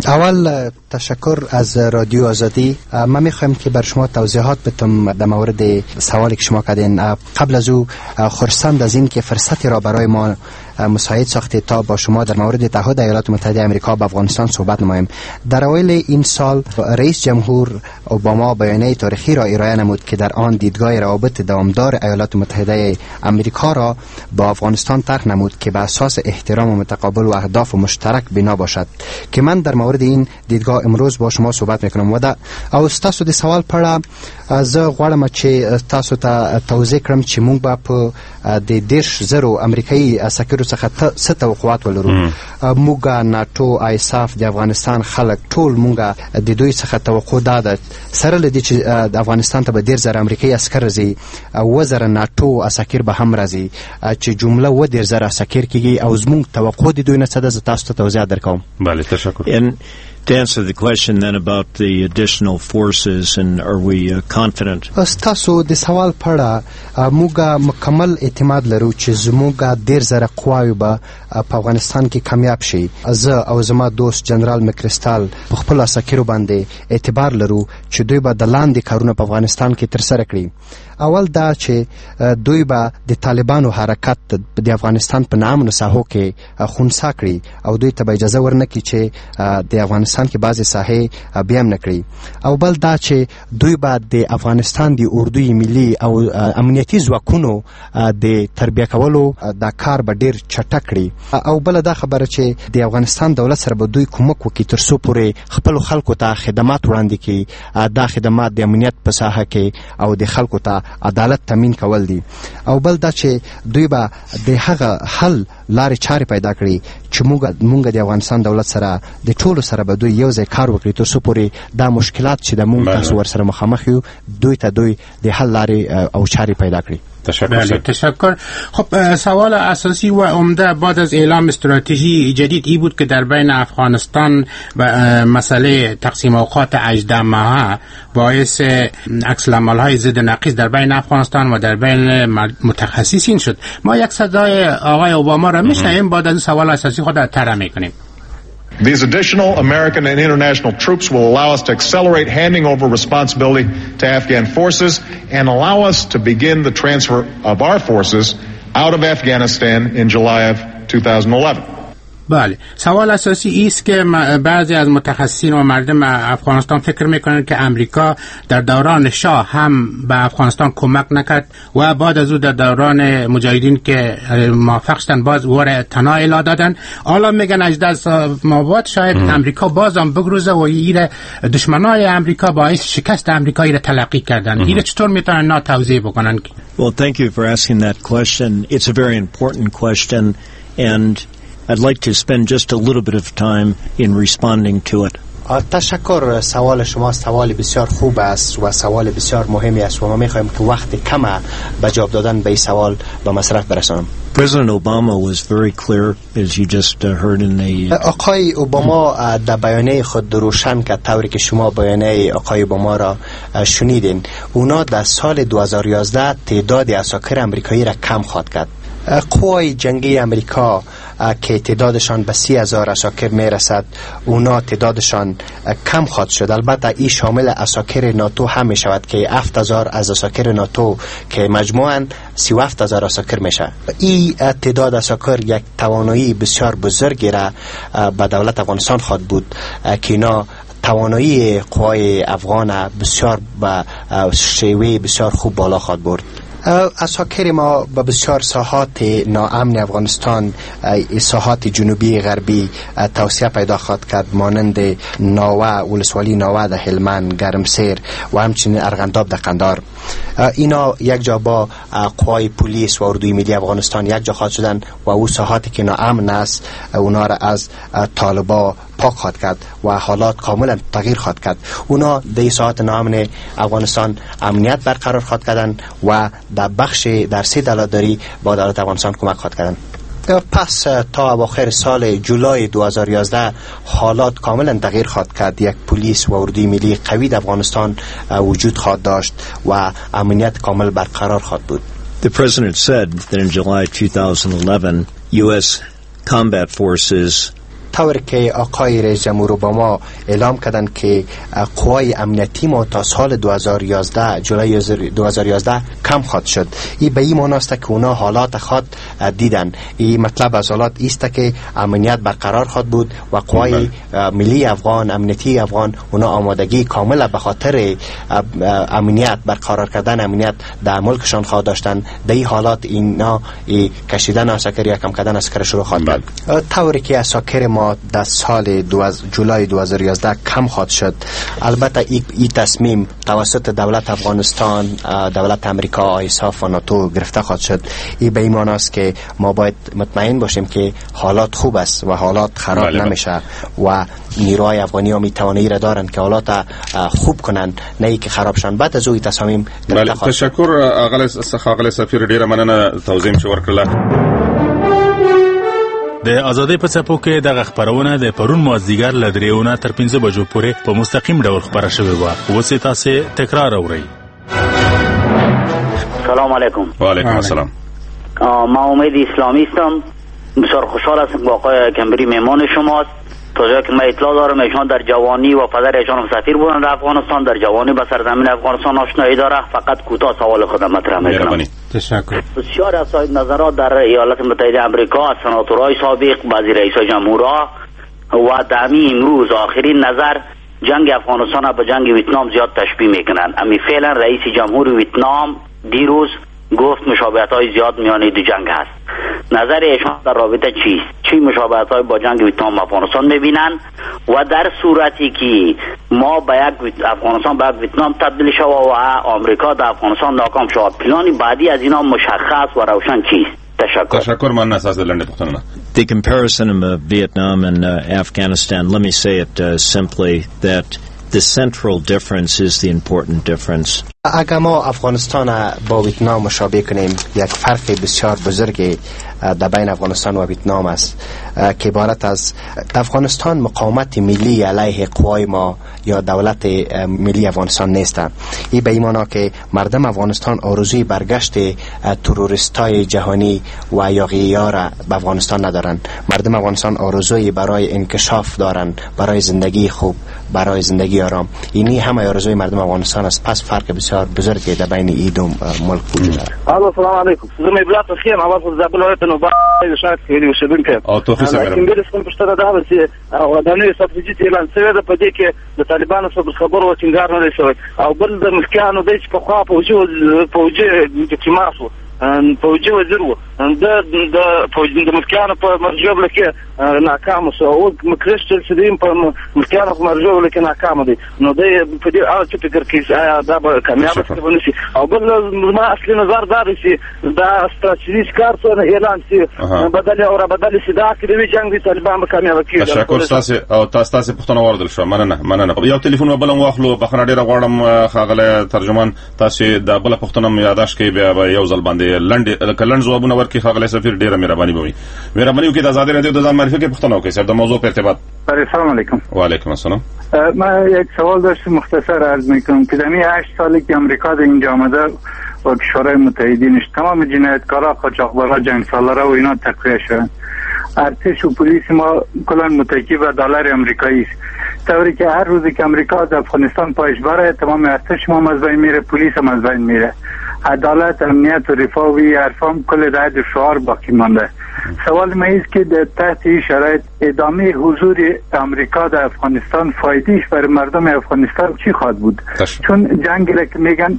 اول تشکر از رادیو آزادی. من میخوایم که بر شما توضیحات بدم در مورد سوالی که شما کردین. قبل از او خرسند از این که فرصتی را برای ما مساعد ساخته تا با شما در مورد تعهد ایالات متحده آمریکا به افغانستان صحبت نماییم. در اوایل این سال رئیس جمهور اوباما بیانیه تاریخی را ارائه نمود که در آن دیدگاه روابط دوامدار ایالات متحده آمریکا را با افغانستان طرح نمود که به اساس احترام متقابل و اهداف مشترک بنا باشد، که من در مورد این دیدگاه امروز با شما صحبت میکنم. و او تاسو د سوال پړه زه غواړم چې تاسو ته توضیح کړم چې موږ به په د 10,000 امریکایي عسکرو څخه څه توقعات ولرو. موږ ناتو، آیساف، د افغانستان خلک ټول موږ د دوی څخه توقع ده سره لدی چې د افغانستان ته به 10,000 امریکایي عسکر راځي او 1000 ناتو عسکر به هم راځي، چې جمله 10,000 عسکر کیږي او زموږ توقع د دوی نه څه ده. زه تاسو ته توضیح درکوم. بله، تشکر. To answer the question then about the additional forces and are we confident? تاسو د سوال پړه موږ مکمل اعتماد لرو چې زموږ 10,000 قواوی به په افغانستان کې کامیاب شي. زه او زما دوست جنرال مکرستال په خپل عسکرو باندې اعتبار لرو چې دوی به د لاندې کارونه په افغانستان کې ترسره کړي. اول دا چې دوی به د طالبانو حرکت د افغانستان په نامه ساحو کې خونسا کړي او دوی ته اجازه ورنکړي چې د افغانستان کې بعضې ساحې بیا هم نه کړي. او بل دا چې دوی به د افغانستان د اردوی ملي او امنیتي ځواکونو د تربیه کولو دا کار به ډېر چټک کړي. او بل دا خبره چې د افغانستان دولت سره به دوی کومک وکړي تر څو پورې خپل خلکو ته خدمات وړاندې کړي. دا خدمات د امنیت په ساحه کې او د خلکو ته عدالت تامین کول دي. او بل دا چې دوی به د هغه حل لارې چارې پیدا کړي چې موږ د افغانستان دولت سره د ټولو سره به دوی یو ځای کار وکړي تر څو پورې دا مشکلات چې د موږ تاسو ورسره مخامخ یو دوی ته دوی د حل لارې او چارې پیدا کړي. تشکر. خب سوال اساسی و عمده بعد از اعلام استراتژی جدید ای بود که در بین افغانستان و مسئله تقسیم اوقات 18 ماهه باعث عکس العمل‌های ضد نقیض در بین افغانستان و در بین متخصصین شد. ما یک صدای آقای اوباما را میشنویم، بعد از سوال اساسی خود را طرح میکنیم. These additional American and international troops will allow us to accelerate handing over responsibility to Afghan forces and allow us to begin the transfer of our forces out of Afghanistan in July of 2011. بله، سوال اساسی است که بعضی از متخصصین و مردم افغانستان فکر میکنند که امریکا در دوران شاه هم به افغانستان کمک نکرد و بعد از او در دوران مجاهدین که موافق شدن باز وره تنها اعلام دادن. حالا میگن 18 ماه بعد شاید امریکا بازم بگروزه و ایره دشمنای امریکا باعث شکست امریکایی را تلقی کردن. ایره چطور میتونن نا توضیح بکنن؟ Well, thank you for asking that question. It's a very important question and I'd like to spend just a little bit of time in responding to it. تشکر. سوال شما سوال بسیار خوب است و سوال بسیار مهمی است و ما میخوایم که وقت کم به جواب دادن به این سوال به مصرف برسانم. President Obama was very clear as you just heard in the آقای اوباما در بیانیه خود روشن کرد طوری که شما بیانیه آقای اوباما را شنیدین. اونا در سال 2011 تعداد عساکر امریکایی را کم خواهد کرد. قوای جنگی امریکا که تعدادشان به 30,000 عساکر میرسد اونا تعدادشان کم خواهد شد. البته این شامل عساکر ناتو هم می شود که 7,000 از عساکر ناتو که مجموعاً 37,000 عساکر میشه. این تعداد عساکر یک توانایی بسیار بزرگی را به دولت افغانستان خواهد بود که اینا توانایی قوای افغان بسیار به شیوه بسیار خوب بالا خواهد برد. عساکر ما به بسیار ساحات ناامن افغانستان، ساحات جنوبی غربی توسعه پیدا خواهد کرد، مانند ناوه، ولسوالی ناوه در هلمند، گرمسیر و همچنین ارغنداب در قندار. اینا یک جا با قوای پلیس و اردوی ملی افغانستان یک جا خواهد شدن و او ساحاتی که ناامن است اونا را از طالبا پاک خواهد کرد و حالات کاملا تغییر خواهد کرد. اونا در ساحات ناامن افغانستان امنیت برقرار خواهد کردن و در بخش در 3 دلاداری با دولت افغانستان کمک خواهد کردن. پس تا اواخر سال جولای 2011 حالات کاملا تغییر خواهد کرد. یک پلیس و اردوی ملی قوی در افغانستان وجود خواهد داشت و امنیت کامل برقرار خواهد بود. The president said that in July 2011 US combat forces طور که آقای رئیس جمهور اوباما اعلام کردند که قوای امنیتی ما تا سال 2011 جولای 2011 کم خواهد شد. این به این معنی است که اونا حالات خود دیدن. این مطلب از حالات است که امنیت برقرار خواهد بود و قوای ملی افغان، امنیتی افغان اونا آمادگی کامل به خاطر امنیت برقرار کردن امنیت در ملکشان خواهد داشتن. در این حالات اینا کشیدن عساکر یا کم کردن عساکر شروع خواهد کرد. طوری که عساکر ما در سال جولای 2011 کم خواهد شد. البته این تصمیم توسط دولت افغانستان، دولت امریکا، ایساف و ناتو گرفته خواهد شد. این به این معنی است که ما باید مطمئن باشیم که حالات خوب است و حالات خراب نمیشه و نیروهای افغانی ها میتوانی را دارند که حالات خوب کنند، نه ای که خراب شن. بعد از اوی تصمیم گرفته خواهد شد. تشکر اغلی سفیر، ډیره مننه توضیح چې ورکړله. د ازادۍ په څپو کې دغه خپرونه د پرون مازدیګر له 3 تر 5 بجو پورې په مستقیم ډول خپره شوې وه. اوس یې تاسې تکرار اورئ. سلام علیکم. و علیکم السلام. ما امید اسلامی هستم. بسیار خوشحال هستم با آقای کمبری مهمان شماست. تا جایی که من اطلاع دارم ایشان در جوانی و پدر ایشان سفیر بودن در افغانستان، در جوانی به سرزمین افغانستان آشنایی داره. فقط کوتاه سوال خودم مطرح میکنم. تشکر. بسیار از صاحب نظرات در ایالات متحده آمریکا از سناتورهای سابق، بعضی رئیسای جمهورها و دمی امروز آخرین نظر جنگ افغانستان به جنگ ویتنام زیاد تشبیه میکنن. امی فعلا رئیس جمهور ویتنام دیروز گفت مشابهت‌های زیاد میان دو جنگ هست. نظر ایشان در رابطه چیست؟ چی مشابهت‌های با جنگ ویتنام و افغانستان می‌بینن و در صورتی که ما به یک افغانستان به یک ویتنام تبدیل شود و آمریکا در افغانستان ناکام شود، پلان بعدی از اینا مشخص و روشن چیست؟ تشکر. من اساس لنډه پوښتنه. The comparison of Vietnam and Afghanistan, let me say it simply that the central difference is the important difference. اگر ما افغانستان با ویتنام مشابه کنیم، یک فرق بسیار بزرگی در بین افغانستان و ویتنام است که عبارت از افغانستان مقاومت ملی علیه قوای ما یا دولت ملی افغانستان نیست. این به این معنی که مردم افغانستان آرزوی برگشت تروریستای جهانی و یاغی‌ها را به افغانستان ندارند. مردم افغانستان آرزوی برای انکشاف دارند، برای زندگی خوب، برای زندگی آرام. اینی همه آرزوی مردم افغانستان است. پس فرق بسیار بزرگی در بین این دو ملک وجود دارد. الو سلام علیکم. زما بلاد خیر، اواز از زابل ولایت نوبت شاید خیلی وشدون که او توفیق سره انګلیس کوم پښتنه دا چې ودانوي سبسیډي اعلان شوی د پدې کې د طالبانو سره خبرو او ټینګار نه شوی او بل د ملکیانو د چې په خوا فوجي ډیپلوماسو فوجي وزیر و د فوجي د ملکیانو په مرجو کې ناکام شو او مکرشتل سدیم په ملکیانو په مرجو کې ناکام دي. نو د په دې اړه چې فکر کوي دا به کامیاب شي او بل ما اصلي نظر دا دی چې دا ستراتیژیک کار څنګه اعلان شي بدل او بدل شي دا کې د جنگ د طالبان به کامیاب کیږي. تشکر تاسو او تاسو پښتنه وردل شو. مننه. یو ټلیفون بل واخلو بخنه ډیره غواړم خاغله ترجمان تاسو د بل پښتنه یاداش کې بیا یو ځل باندې لند جوابونه ورکړي. خاغله سفیر ډیره مهرباني وکړي. مهرباني وکړئ د آزادۍ رادیو د ځان معرفي کې پښتنه وکړئ صاحب د موضوع په ارتباط. سلام علیکم. و علیکم السلام. من یک سوال داشتم مختصر عرض میکنم که دمی 8 سالی که امریکا در اینجا آمده و کشورهای متحدینش تمام جنایتکارا، قاچاقبرا، جنگسالارا و اینا تقویه شدن. ارتش و پلیس ما کلا متکی به دلار امریکایی است. طوری که هر روزی که امریکا در افغانستان پایش بره تمام ارتش ما از بین میره، پلیس هم از بین میره. عدالت، امنیت و رفاه و حرفام کل در شعار باقی مانده. سوال ما است که در تحت این شرایط ادامه حضور امریکا در افغانستان فایدهش برای مردم افغانستان چی خواهد بود؟ چون جنگی را که میگن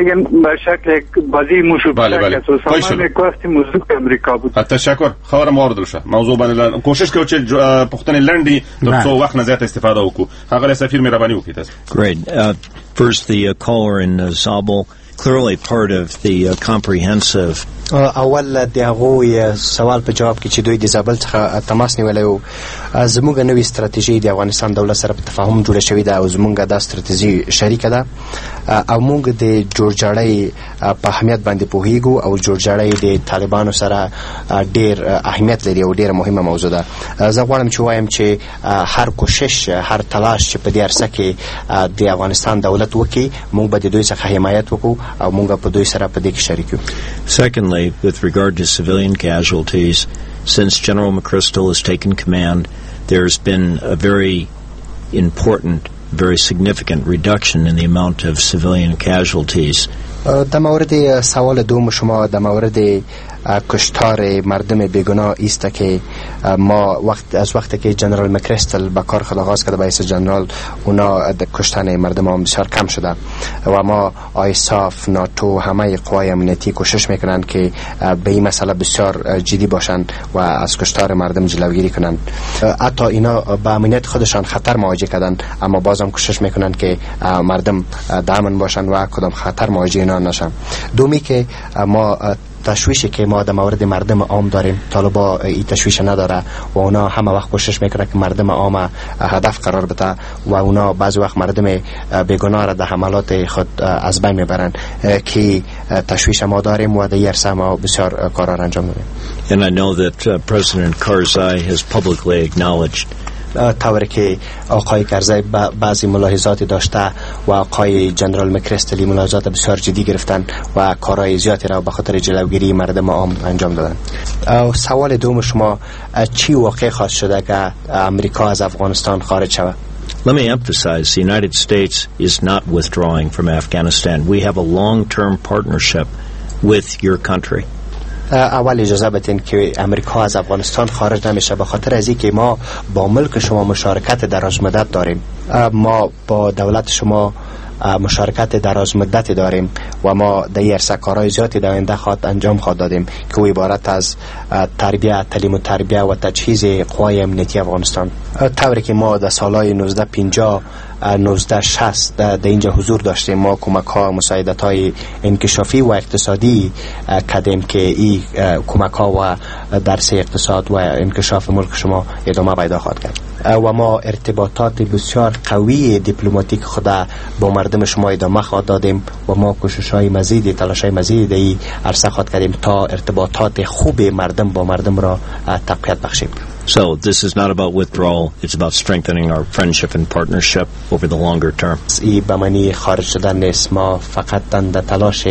به شکل بازی موشو بله. سامان کوفتی موضوع امریکا بود. تشکر. خبرم واردل شو. موضوع باندې کوشش کوو چې پښتنې لنډي د څو وخت نه زیات استفاده وکړو. هغه سفیر مهرباني وکړئ تاسو. Great. First the caller in Zabul, clearly part of the comprehensive اول د هغوی سوال په جواب کې چې دوی د زابل څخه تماس نیولی و، زموږ نوې ستراتیژي د افغانستان دولت سره په تفاهم جوړه شوې ده او زموږ دا ستراتیژي شریکه ده او موږ د جوړجاړی په اهمیت باندې پوهیږو او جوړجاړی د طالبانو سره ډیر اهمیت لري او ډیره مهمه موضوع ده. زه غواړم چې وایم چې هر کوشش، هر تلاش چې په دې عرصه کې د افغانستان دولت وکړي، موږ به د دوی څخه حمایت وکړو او موږ په دوی سره په دې کې شریک یو. Secondly, with regard to civilian casualties, since General McChrystal has taken command, there's been a very important, very significant reduction in the amount of civilian casualties. در مورد سوال دوم شما در مورد کشتار مردم بیگناه است که ما از وقتی که جنرال مکریستل به کار خود آغاز کرده به حیث جنرال، اونا کشتن مردم هم بسیار کم شده و ما آیساف، ناتو، همه قوای امنیتی کوشش میکنند که به این مسئله بسیار جدی باشند و از کشتار مردم جلوگیری کنند. حتی اینا به امنیت خودشان خطر مواجه کردند اما بازم کوشش میکنند که مردم امن باشند و کدام خطر مواجه اینا نشن. دومی که ما تشویشی که ما در مورد مردم عام داریم، طالبا این تشویش نداره و اونا همه وقت کوشش میکنه که مردم عام هدف قرار بده و اونا بعضی وقت مردم بیگناه را در حملات خود از بین میبرن که تشویش ما داریم و در این عرصه ما بسیار کارا انجام میدیم. And I know that President Karzai has publicly acknowledged طوری که آقای کرزی بعضی ملاحظاتی داشته و آقای جنرال مکریستلی ملاحظات بسیار جدی گرفتن و کارهای زیادی را به خاطر جلوگیری مردم عام انجام دادن. سوال دوم شما چی واقع خواهد شده که امریکا از افغانستان خارج شود؟ Let me emphasize, the United States is not withdrawing from Afghanistan. We have a long-term partnership with your country. اول اجازه بدین که امریکا از افغانستان خارج نمیشه به خاطر از اینکه ما با ملک شما مشارکت درازمدت داریم. ما با دولت شما مشارکت درازمدتی داریم و ما در این عرصه کارهای زیادی در آینده انجام خواهد دادیم که او عبارت از تربیت، تعلیم و تربیت و تجهیز قوای امنیتی افغانستان. طوری که ما در سالهای 1950 1960 در اینجا حضور داشتیم، ما کمک ها، مساعدت های انکشافی و اقتصادی کردیم که این کمک ها و درس اقتصاد و انکشاف ملک شما ادامه پیدا خواهد کرد و ما ارتباطات بسیار قوی دیپلماتیک خود با مردم شما ادامه خواهد دادیم و ما کوشش های مزید، تلاش های مزید این عرصه خواهد کردیم تا ارتباطات خوب مردم با مردم را تقویت بخشیم. So this is not about withdrawal, it's about strengthening our friendship and partnership over the longer term. این به معنی خارج شدن نیست، ما فقط در تلاش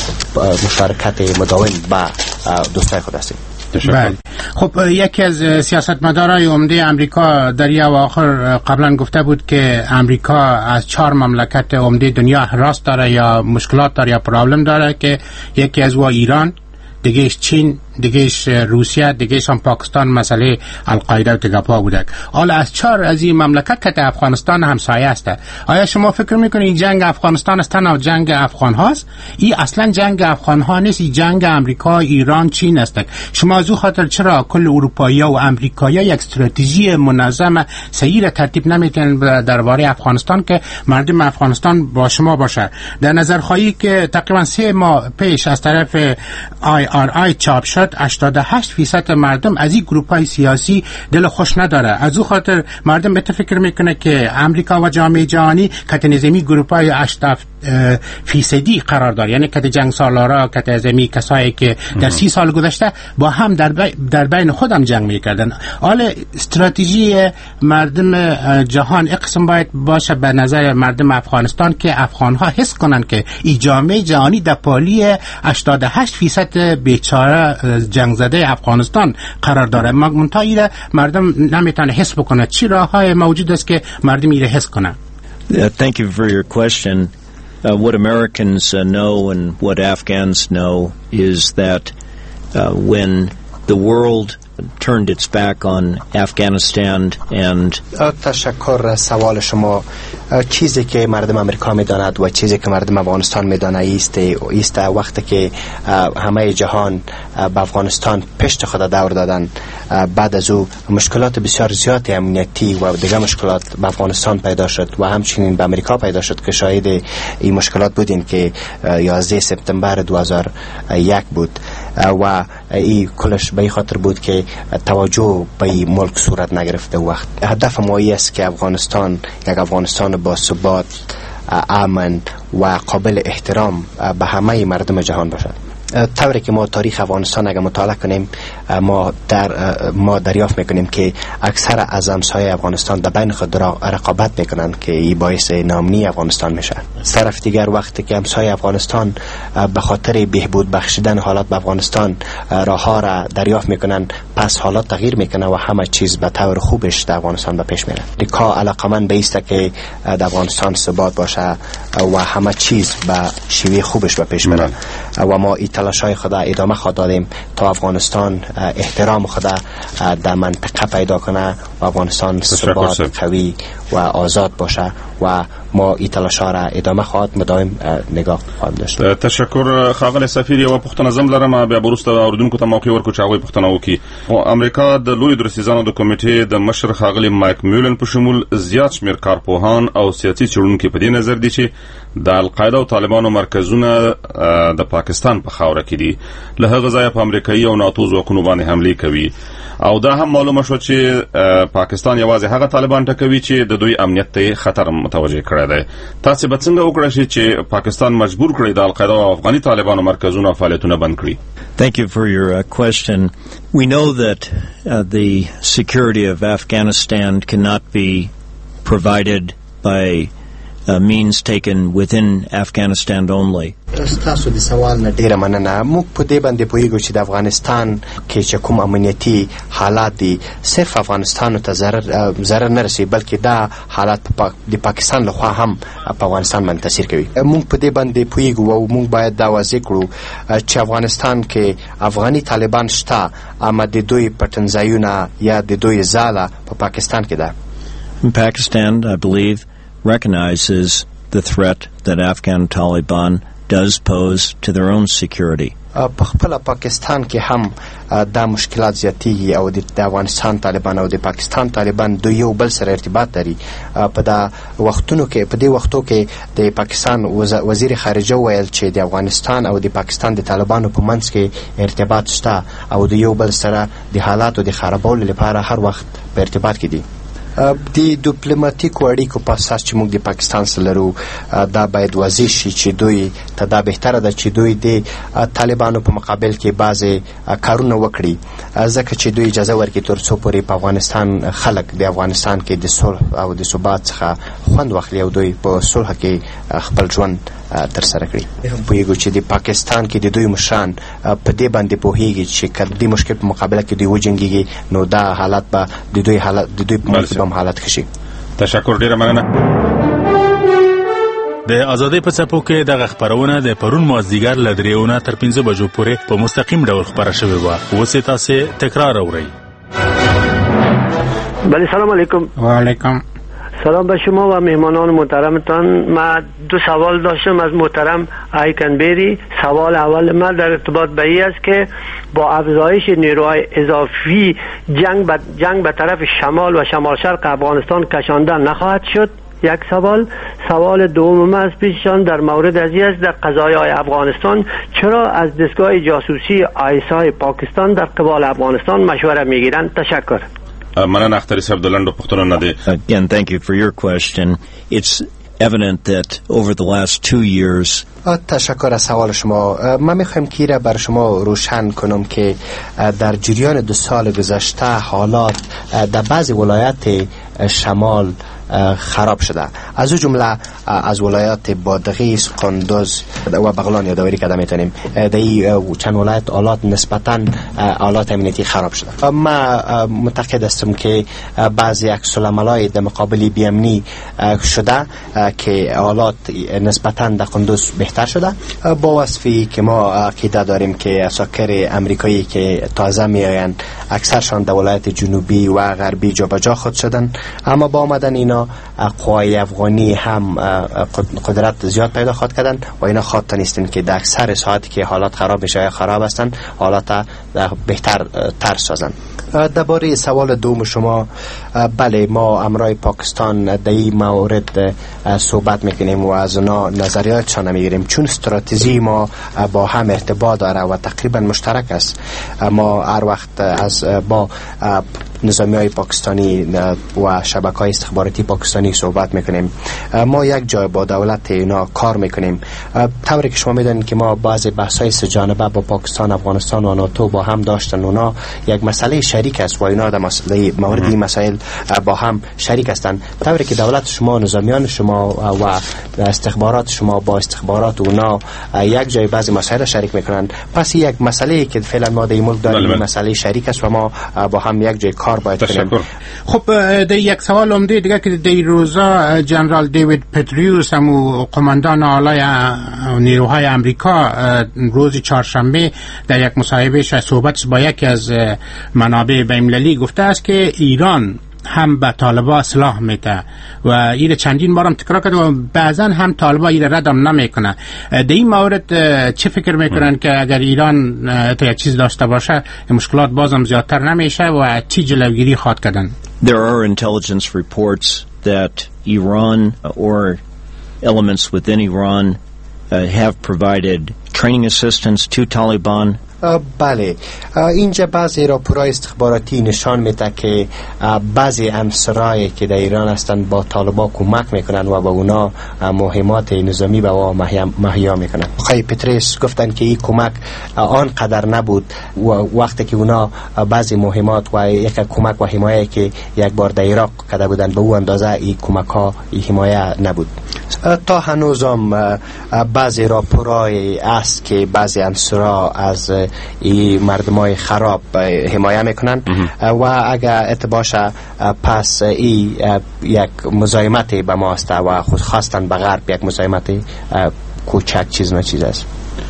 مشارکت مداوم با دوستای خود هستیم. بله. خب یکی از سیاستمدارای عمده امریکا در یه اواخر قبلا گفته بود که امریکا از 4 مملکت عمده دنیا حراس داره یا مشکلات داره یا پرابلم داره که یکی از وا ایران، دیگهش چین، دیگهش روسیه، دیگهش هم پاکستان، مسئله القاعده و تگاپا بوده. حالا از 4 از این مملکت که افغانستان همسایه است، آیا شما فکر میکنید این جنگ افغانستان است نه جنگ افغان هاست؟ این اصلا جنگ افغان ها نیست، این جنگ امریکا، ایران، چین است. شما از او خاطر چرا کل اروپایی و امریکایی یک استراتژی منظم صحیح را ترتیب نمیدن درباره افغانستان که مردم افغانستان با شما باشه؟ در نظر خواهی که تقریبا 3 ماه پیش از طرف IRI چاپ شد 88% مردم از این گروه‌های سیاسی دل خوش نداره. از او خاطر مردم فکر میکنه که امریکا و جامعه جهانی کت نظامی گروه‌های 80% قرار داره، یعنی کت جنگ سالارا، کت نظامی کسایی که در 30 سال گذشته با هم در بین خودم جنگ میکردن. حالا استراتژی مردم جهان اقسم باید باشه به نظر مردم افغانستان که افغان‌ها حس کنن که این جامعه جهانی در پالی 88% بیچاره جنگ زده افغانستان قرار داره. منتها ایره مردم نمیتونه حس بکنه. چی راه‌های موجود است که مردم ایره حس کنه؟ Thank you for your question. What Americans know and what Afghans know is that when the world turned its back on Afghanistan and تشکر. سوال شما چیزی که مردم امریکا میداند و چیزی که مردم افغانستان میداند است وقتی که همه جهان به افغانستان پشت خود دور دادن، بعد از او مشکلات بسیار زیادی امنیتی و دیگر مشکلات به افغانستان پیدا شد و همچنین به امریکا پیدا شد که شاهد این مشکلات بودیم که 11 سپتامبر 2001 بود و این کلش به این خاطر بود که توجه به این ملک صورت نگرفته. وقت هدف ما است که افغانستان یک افغانستان با ثبات، امن و قابل احترام به همه مردم جهان باشد. طوری که ما تاریخ افغانستان اگر مطالعه کنیم ما دریافت میکنیم که اکثر از همسایه افغانستان در بین خود رقابت میکنن که این باعث ناامنی افغانستان میشه. طرف دیگر وقتی که همسایه افغانستان به خاطر بهبود بخشیدن حالات به افغانستان راهها را دریافت میکنن، پس حالات تغییر میکنه و همه چیز به طور خوبش در افغانستان به پیش میره. امریکا علاقمند به است که در افغانستان ثبات باشه و همه چیز به شیوه خوبش به پیش میره و ما تلاشای خدا ادامه خواهد دادیم تا افغانستان احترام خدا در منطقه پیدا کنه و افغانستان ثبات قوی و آزاد باشه و ما این تلاشا را ادامه خواهد مدام نگاه خواهیم داشت. تشکر ښاغلی سفیر. یوه پوښتنه زم لرم، بیا به وروسته اورېدونکو ته موقع ورکړو چې هغوی پوښتنه وکړي. امریکا د لویو درستیزانو د کمیټې د مشر ښاغلي مایک میولن په شمول زیات شمېر کارپوهان او سیاسي څېړونکي په دې نظر دي چې د القاعده او طالبانو مرکزونه د پاکستان په خاوره کې دي، له هغه ځایه په امریکایي او ناتو ځواکونو باندې حملې کوي او دا هم معلومه شوه چې پاکستان یوازې هغه طالبان ټکوي چې د دوی امنیت ته خطر متوجه کړی دی. تاسې به څنګه وکړی شئ چې پاکستان مجبور کړئ د القاعده او افغاني طالبانو مرکزونه او فعالیتونه بند کړي؟ Thank you for your question. We know that the security of Afghanistan cannot be provided by means taken within Afghanistan only. تاسو د سوال نه ډیره مننه. موږ په دې باندې پوهیږو چې د افغانستان کې چې کوم امنیتي حالات دي صرف افغانستان ته ضرر نه رسوي، بلکې دا حالات د پاکستان لخوا هم په افغانستان باندې تاثیر کوي. موږ په دې باندې پوهیږو او موږ باید دا واضح کړو چې افغانستان کې افغاني طالبان شته، اما د دوی پټنځایونه یا د دوی ځاله په پاکستان کې ده. Pakistan, I believe, recognizes the threat that Afghan Taliban does pose to their own security. په خپل پاکستان کې هم دا مشکلات زیاتېږي او د افغانستان طالبان او د پاکستان طالبان دوی یو بل سره ارتباط لري. په دې وختو کې د پاکستان وزیر خارجه ویل چې د افغانستان او د پاکستان د طالبانو په منځ کې ارتباط شته او د یو بل سره د حالاتو د خرابولو لپاره هر وخت په ارتباط کې دي. د ډیپلوماټیکو اړیکو په اساس چې موږ د پاکستان سره لرو دا باید واضح شي چې دوی ته دا بهتره ده چې دوی د طالبانو په مقابل کې بعضې کارونه وکړي، ځکه چې دوی اجازه ورکړي تر څو پورې په افغانستان خلک د افغانستان کې د صلح او د ثبات څخه خوند واخلي او دوی په صلح کې خپل ژوند ترسره کړي. پوهیږو چې د پاکستان کې د دوی مشران په دې باندې پوهیږي چې که د مشکل په مقابله کې دوی وجنګیږي نو دا حالات به د دوی په منځ هم حالت ښه شي. تشکر، ډیره مننه. د ازادۍ په څپو کې دغه خپرونه د پرون مازدیګر له 3 تر 5 بجو پورې په مستقیم ډول خپره شوې وه. اوس یې تاسې تکرار اورئ. بله، سلام علیکم. وعلیکم سلام به شما و مهمانان محترمتان. من 2 سوال داشتم از محترم آیکنبری. سوال اول من در ارتباط به این است که با افزایش نیروهای اضافی جنگ به طرف شمال و شمال شرق افغانستان کشانده نخواهد شد؟ یک سوال دوم از پیششان در مورد از است در قضایای افغانستان چرا از دستگاه جاسوسی آیسای پاکستان در قبال افغانستان مشوره میگیرند؟ تشکر. مننه اختری صاحب د لنډو پوښتنو نه دی. Again, thank you for your question. It's evident that over the last 2 years تشکر از سوال شما. من میخوایم که را بر شما روشن کنم که در جریان 2 سال گذشته حالات در بعضی ولایات شمال خراب شده، از او جمله از ولایات بادغیس، قندوز و بغلان یادآوری کرده میتونیم. در این چند ولایت حالات نسبتاً حالات امنیتی خراب شده. ما معتقد هستم که بعضی عکس‌العمل‌های در مقابل بی‌امنی شده که حالات نسبتاً در قندوز بهتر شده. با وصفی که ما عقیده داریم که اساکر امریکایی که تازه میآیند اکثرشان در ولایت جنوبی و غربی جابجا خود شدن، اما با آمدن اینا اینا قوای افغانی هم قدرت زیاد پیدا خواهد کردن و اینا خواهد نیستن که در اکثر ساعتی که حالات خراب میشه یا خراب هستن حالات بهتر تر سازن. درباره سوال دوم شما، بله ما امرای پاکستان در این مورد صحبت میکنیم و از اونا نظریاتشان میگیریم، چون استراتژی ما با هم ارتباط داره و تقریبا مشترک است. ما هر وقت از با نظامی های پاکستانی و شبکه های استخباراتی پاکستانی صحبت میکنیم. ما یک جای با دولت اینا کار میکنیم. طوری که شما میدونید که ما بعضی بحث های سه‌جانبه با پاکستان، افغانستان و ناتو با هم داشتن. اونا یک مسئله شریک است و اینا در مسئله مورد این مسائل با هم شریک هستند. طوری که دولت شما، نظامیان شما و استخبارات شما با استخبارات اونا یک جای بعضی مسائل شریک میکنند. پس یک مسئله که فعلا ما در این ملک داریم مسئله شریک است و ما با هم یک جای کار باید کنیم. خب در یک سوال عمده دیگه که در روزا جنرال دیوید پتریوس هم قماندان اعلی نیروهای امریکا روز چهارشنبه در یک مصاحبه صحبت با یکی از منابع بین‌المللی گفته است که ایران هم به طالبا سلاح میده و این چندین بارم تکرار کرده و بعضا هم طالبا این ردم نمیکنه. در این مورد چه فکر میکنن که اگر ایران تا یک چیز داشته باشه مشکلات بازم زیادتر نمیشه و چی جلوگیری خواهد کردن؟ There are intelligence reports that Iran or elements within Iran have provided training assistance to Taliban. بله، اینجا بعضی راپورهای استخباراتی نشان میده که بعضی عناصرایی که در ایران هستند با طالبان کمک میکنن و با اونا مهمات نظامی به او مهیا میکنن. آقای پتریس گفتن که این کمک آنقدر نبود و وقتی که اونا بعضی مهمات و یک کمک و حمایه که یک بار در عراق کرده بودن به او اندازه این کمک ها این حمایه نبود. تا هنوزم بعضی راپورهای است که بعضی عناصرها از این مردمای خراب حمایه میکنن و اگر اتباشه پس این یک مزاحمت به ما است و خود خواستن به غرب یک مزاحمت کوچک چیز نه چیز است.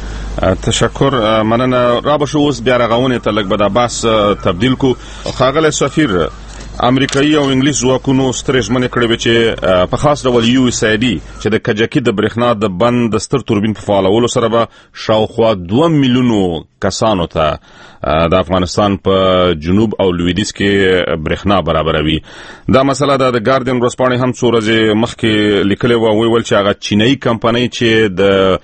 تشکر. مننه. را بشو اوس بیا رغونې ته لږ به دا بحث تبدیل کو. ښاغلی سفیر، امریکایي او انګلیس ځواکونو سترې ژمنې کړې وې چې په خاص ډول USAID چې د کجکي د برېښنا د بند د ستر توربین په فعالولو سره به شاوخوا 2 میلیونو کسانو ته د افغانستان په جنوب او لویدیځ کې برېښنا برابروي. دا مسله د ګاردین ورځپاڼې هم څو ورځې مخکې لیکلې وه، ویل چې هغه چینایي کمپنۍ چې د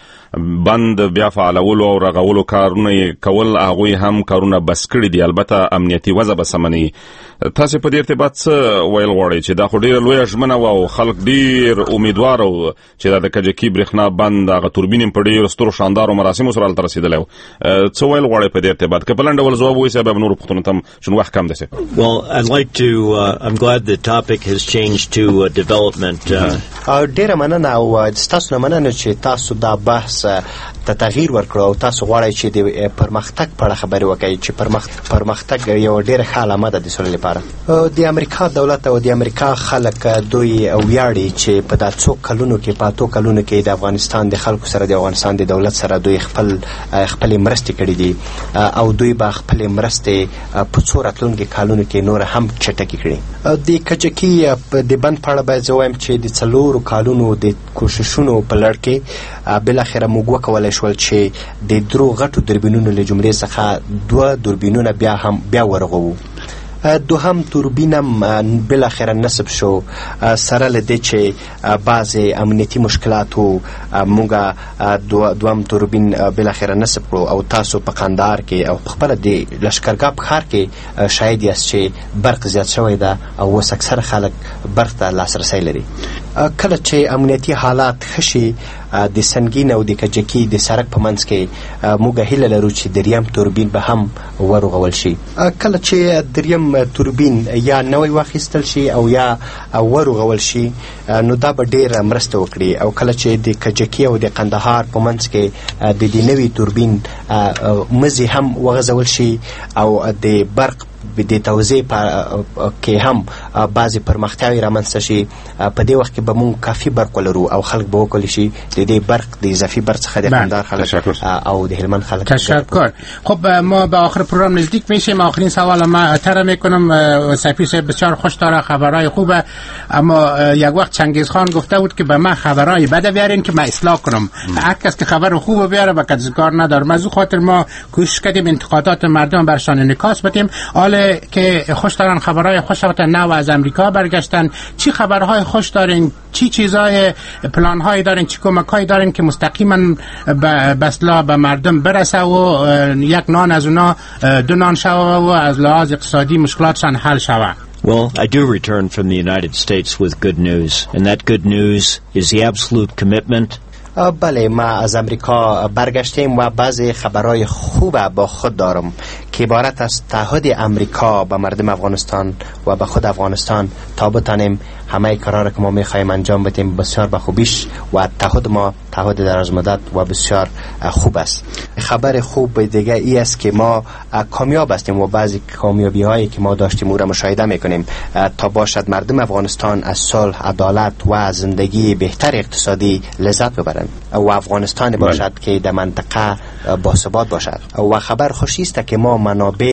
بند بیا فعالولو او رغولو کارونه کول هغوی هم کارونه بس کړي دي، البته امنیتي وضع به سمه نه. تاسو په دې ارتباط څه ویل غواړئ چې دا خو ډېره لویه ژمنه وه او خلک ډېر امیدواره وو چې دا د کجکي برېښنا بند هغه توربین په ډېرو سترو شاندارو مراسمو سره هلته رسېدلی و. څه ویل غواړئ په دې ارتباط؟ که په لنډ ډول ځواب ووایئ بیا به نورو پوښتنو ته هم چون وخت کم دی. Well, I'd like to I'm glad the topic has changed to development. ډېره مننه او ستاسو نه مننه چې تاسو دا بحث ته تغییر ورکړو او تاسو غواړئ چې د پرمختګ په اړه خبرې وکړئ چې پرمختګ یو ډېره ښه علامه ده د سولې لپاره. د امریکا دولت او د امریکا خلک دوی ویاړي چې په دا څو کلونو کې په اتو کلونو کې د افغانستان د خلکو سره د افغانستان د دولت سره دوی خپلې مرستې کړې دي او دوی به خپلې مرستې په څو راتلونکي کلونو کې نور هم چټکې کړي. د کجکي د بند په اړه باید زه وایم چې د 4 کلونو د کوششونو په لړ کې بالاخره موږ وکولی شول چې د درو غټو دوربینونو له جملې څخه 2 دوربینونه بیا ورغوو. دوهم توربینم بالاخره نصب شو سره له دې چې بعضې امنیتي مشکلاتو مونږه دوهم توربین بالاخره نصب کړو او تاسو په قندهار کې او په خپله د لشکرګاه په ښار کې شاهد یاست چې برق زیات شوی ده او اوس اکثره خلک برق ته لاسرسی لري. کله چې امنیتي حالات ښه شي د سنګین او د کجکي د سړک په منځ کې موږ هیله لرو چې دریم توربین به هم ورغول شي. کله چې دریم توربین یا نوی واخیستل شي او یا ورغول شي نو دا به ډېره مرسته وکړي او کله چې د کجکي او د قندهار په منځ کې د دې نوي توربین مزي هم وغځول شي او د برق د توزیع کې هم بعضی پرمختیاوې رامنځته شي. په دې وخت کې به موږ کافي برق ولرو او خلک به وکولی شي د دې برق د اضافي برق څخه د کندهار خلک او د هلمند خلک. تشکر. خب ما به آخر پروگرام نزدیک میشیم. آخرین سوال ما تر میکنم. سفیر صاحب بسیار خوش داره، خبرهای خوبه، اما یک وقت چنگیز خان گفته بود که به من خبرهای بده بیارین که من اصلاح کنم. هر کس که خبر خوبه بیاره به کار نداره. از خاطر ما کوشش کردیم انتقادات مردم برشان انعکاس بدیم. حالا که خوش دارن خبرهای خوش نو از امریکا برگشتن، چی خبرهای خوش دارین؟ چی چیزای پلان‌هایی دارین؟ چی کمک‌هایی دارین که مستقیما به اصلاح به مردم برسه و یک نان از اونا دو نان شوه و از لحاظ اقتصادی مشکلاتشان حل شوه؟ Well, I do return from the United States with good news, and that good news is the absolute commitment. بله، ما از امریکا برگشتیم و بعضی خبرهای خوب با خود دارم که عبارت از تعهد امریکا به مردم افغانستان و به خود افغانستان تا بتانیم همه کارا که ما میخوایم انجام بدیم بسیار به خوبیش و تعهد ما تعهد دراز مدت و بسیار خوب است. خبر خوب دیگه ای است که ما کامیاب هستیم و بعضی کامیابی هایی که ما داشتیم او را مشاهده میکنیم تا باشد مردم افغانستان از صلح، عدالت و زندگی بهتر اقتصادی لذت ببرند و افغانستان باشد که در منطقه باثبات باشد. و خبر خوشی است که ما منابع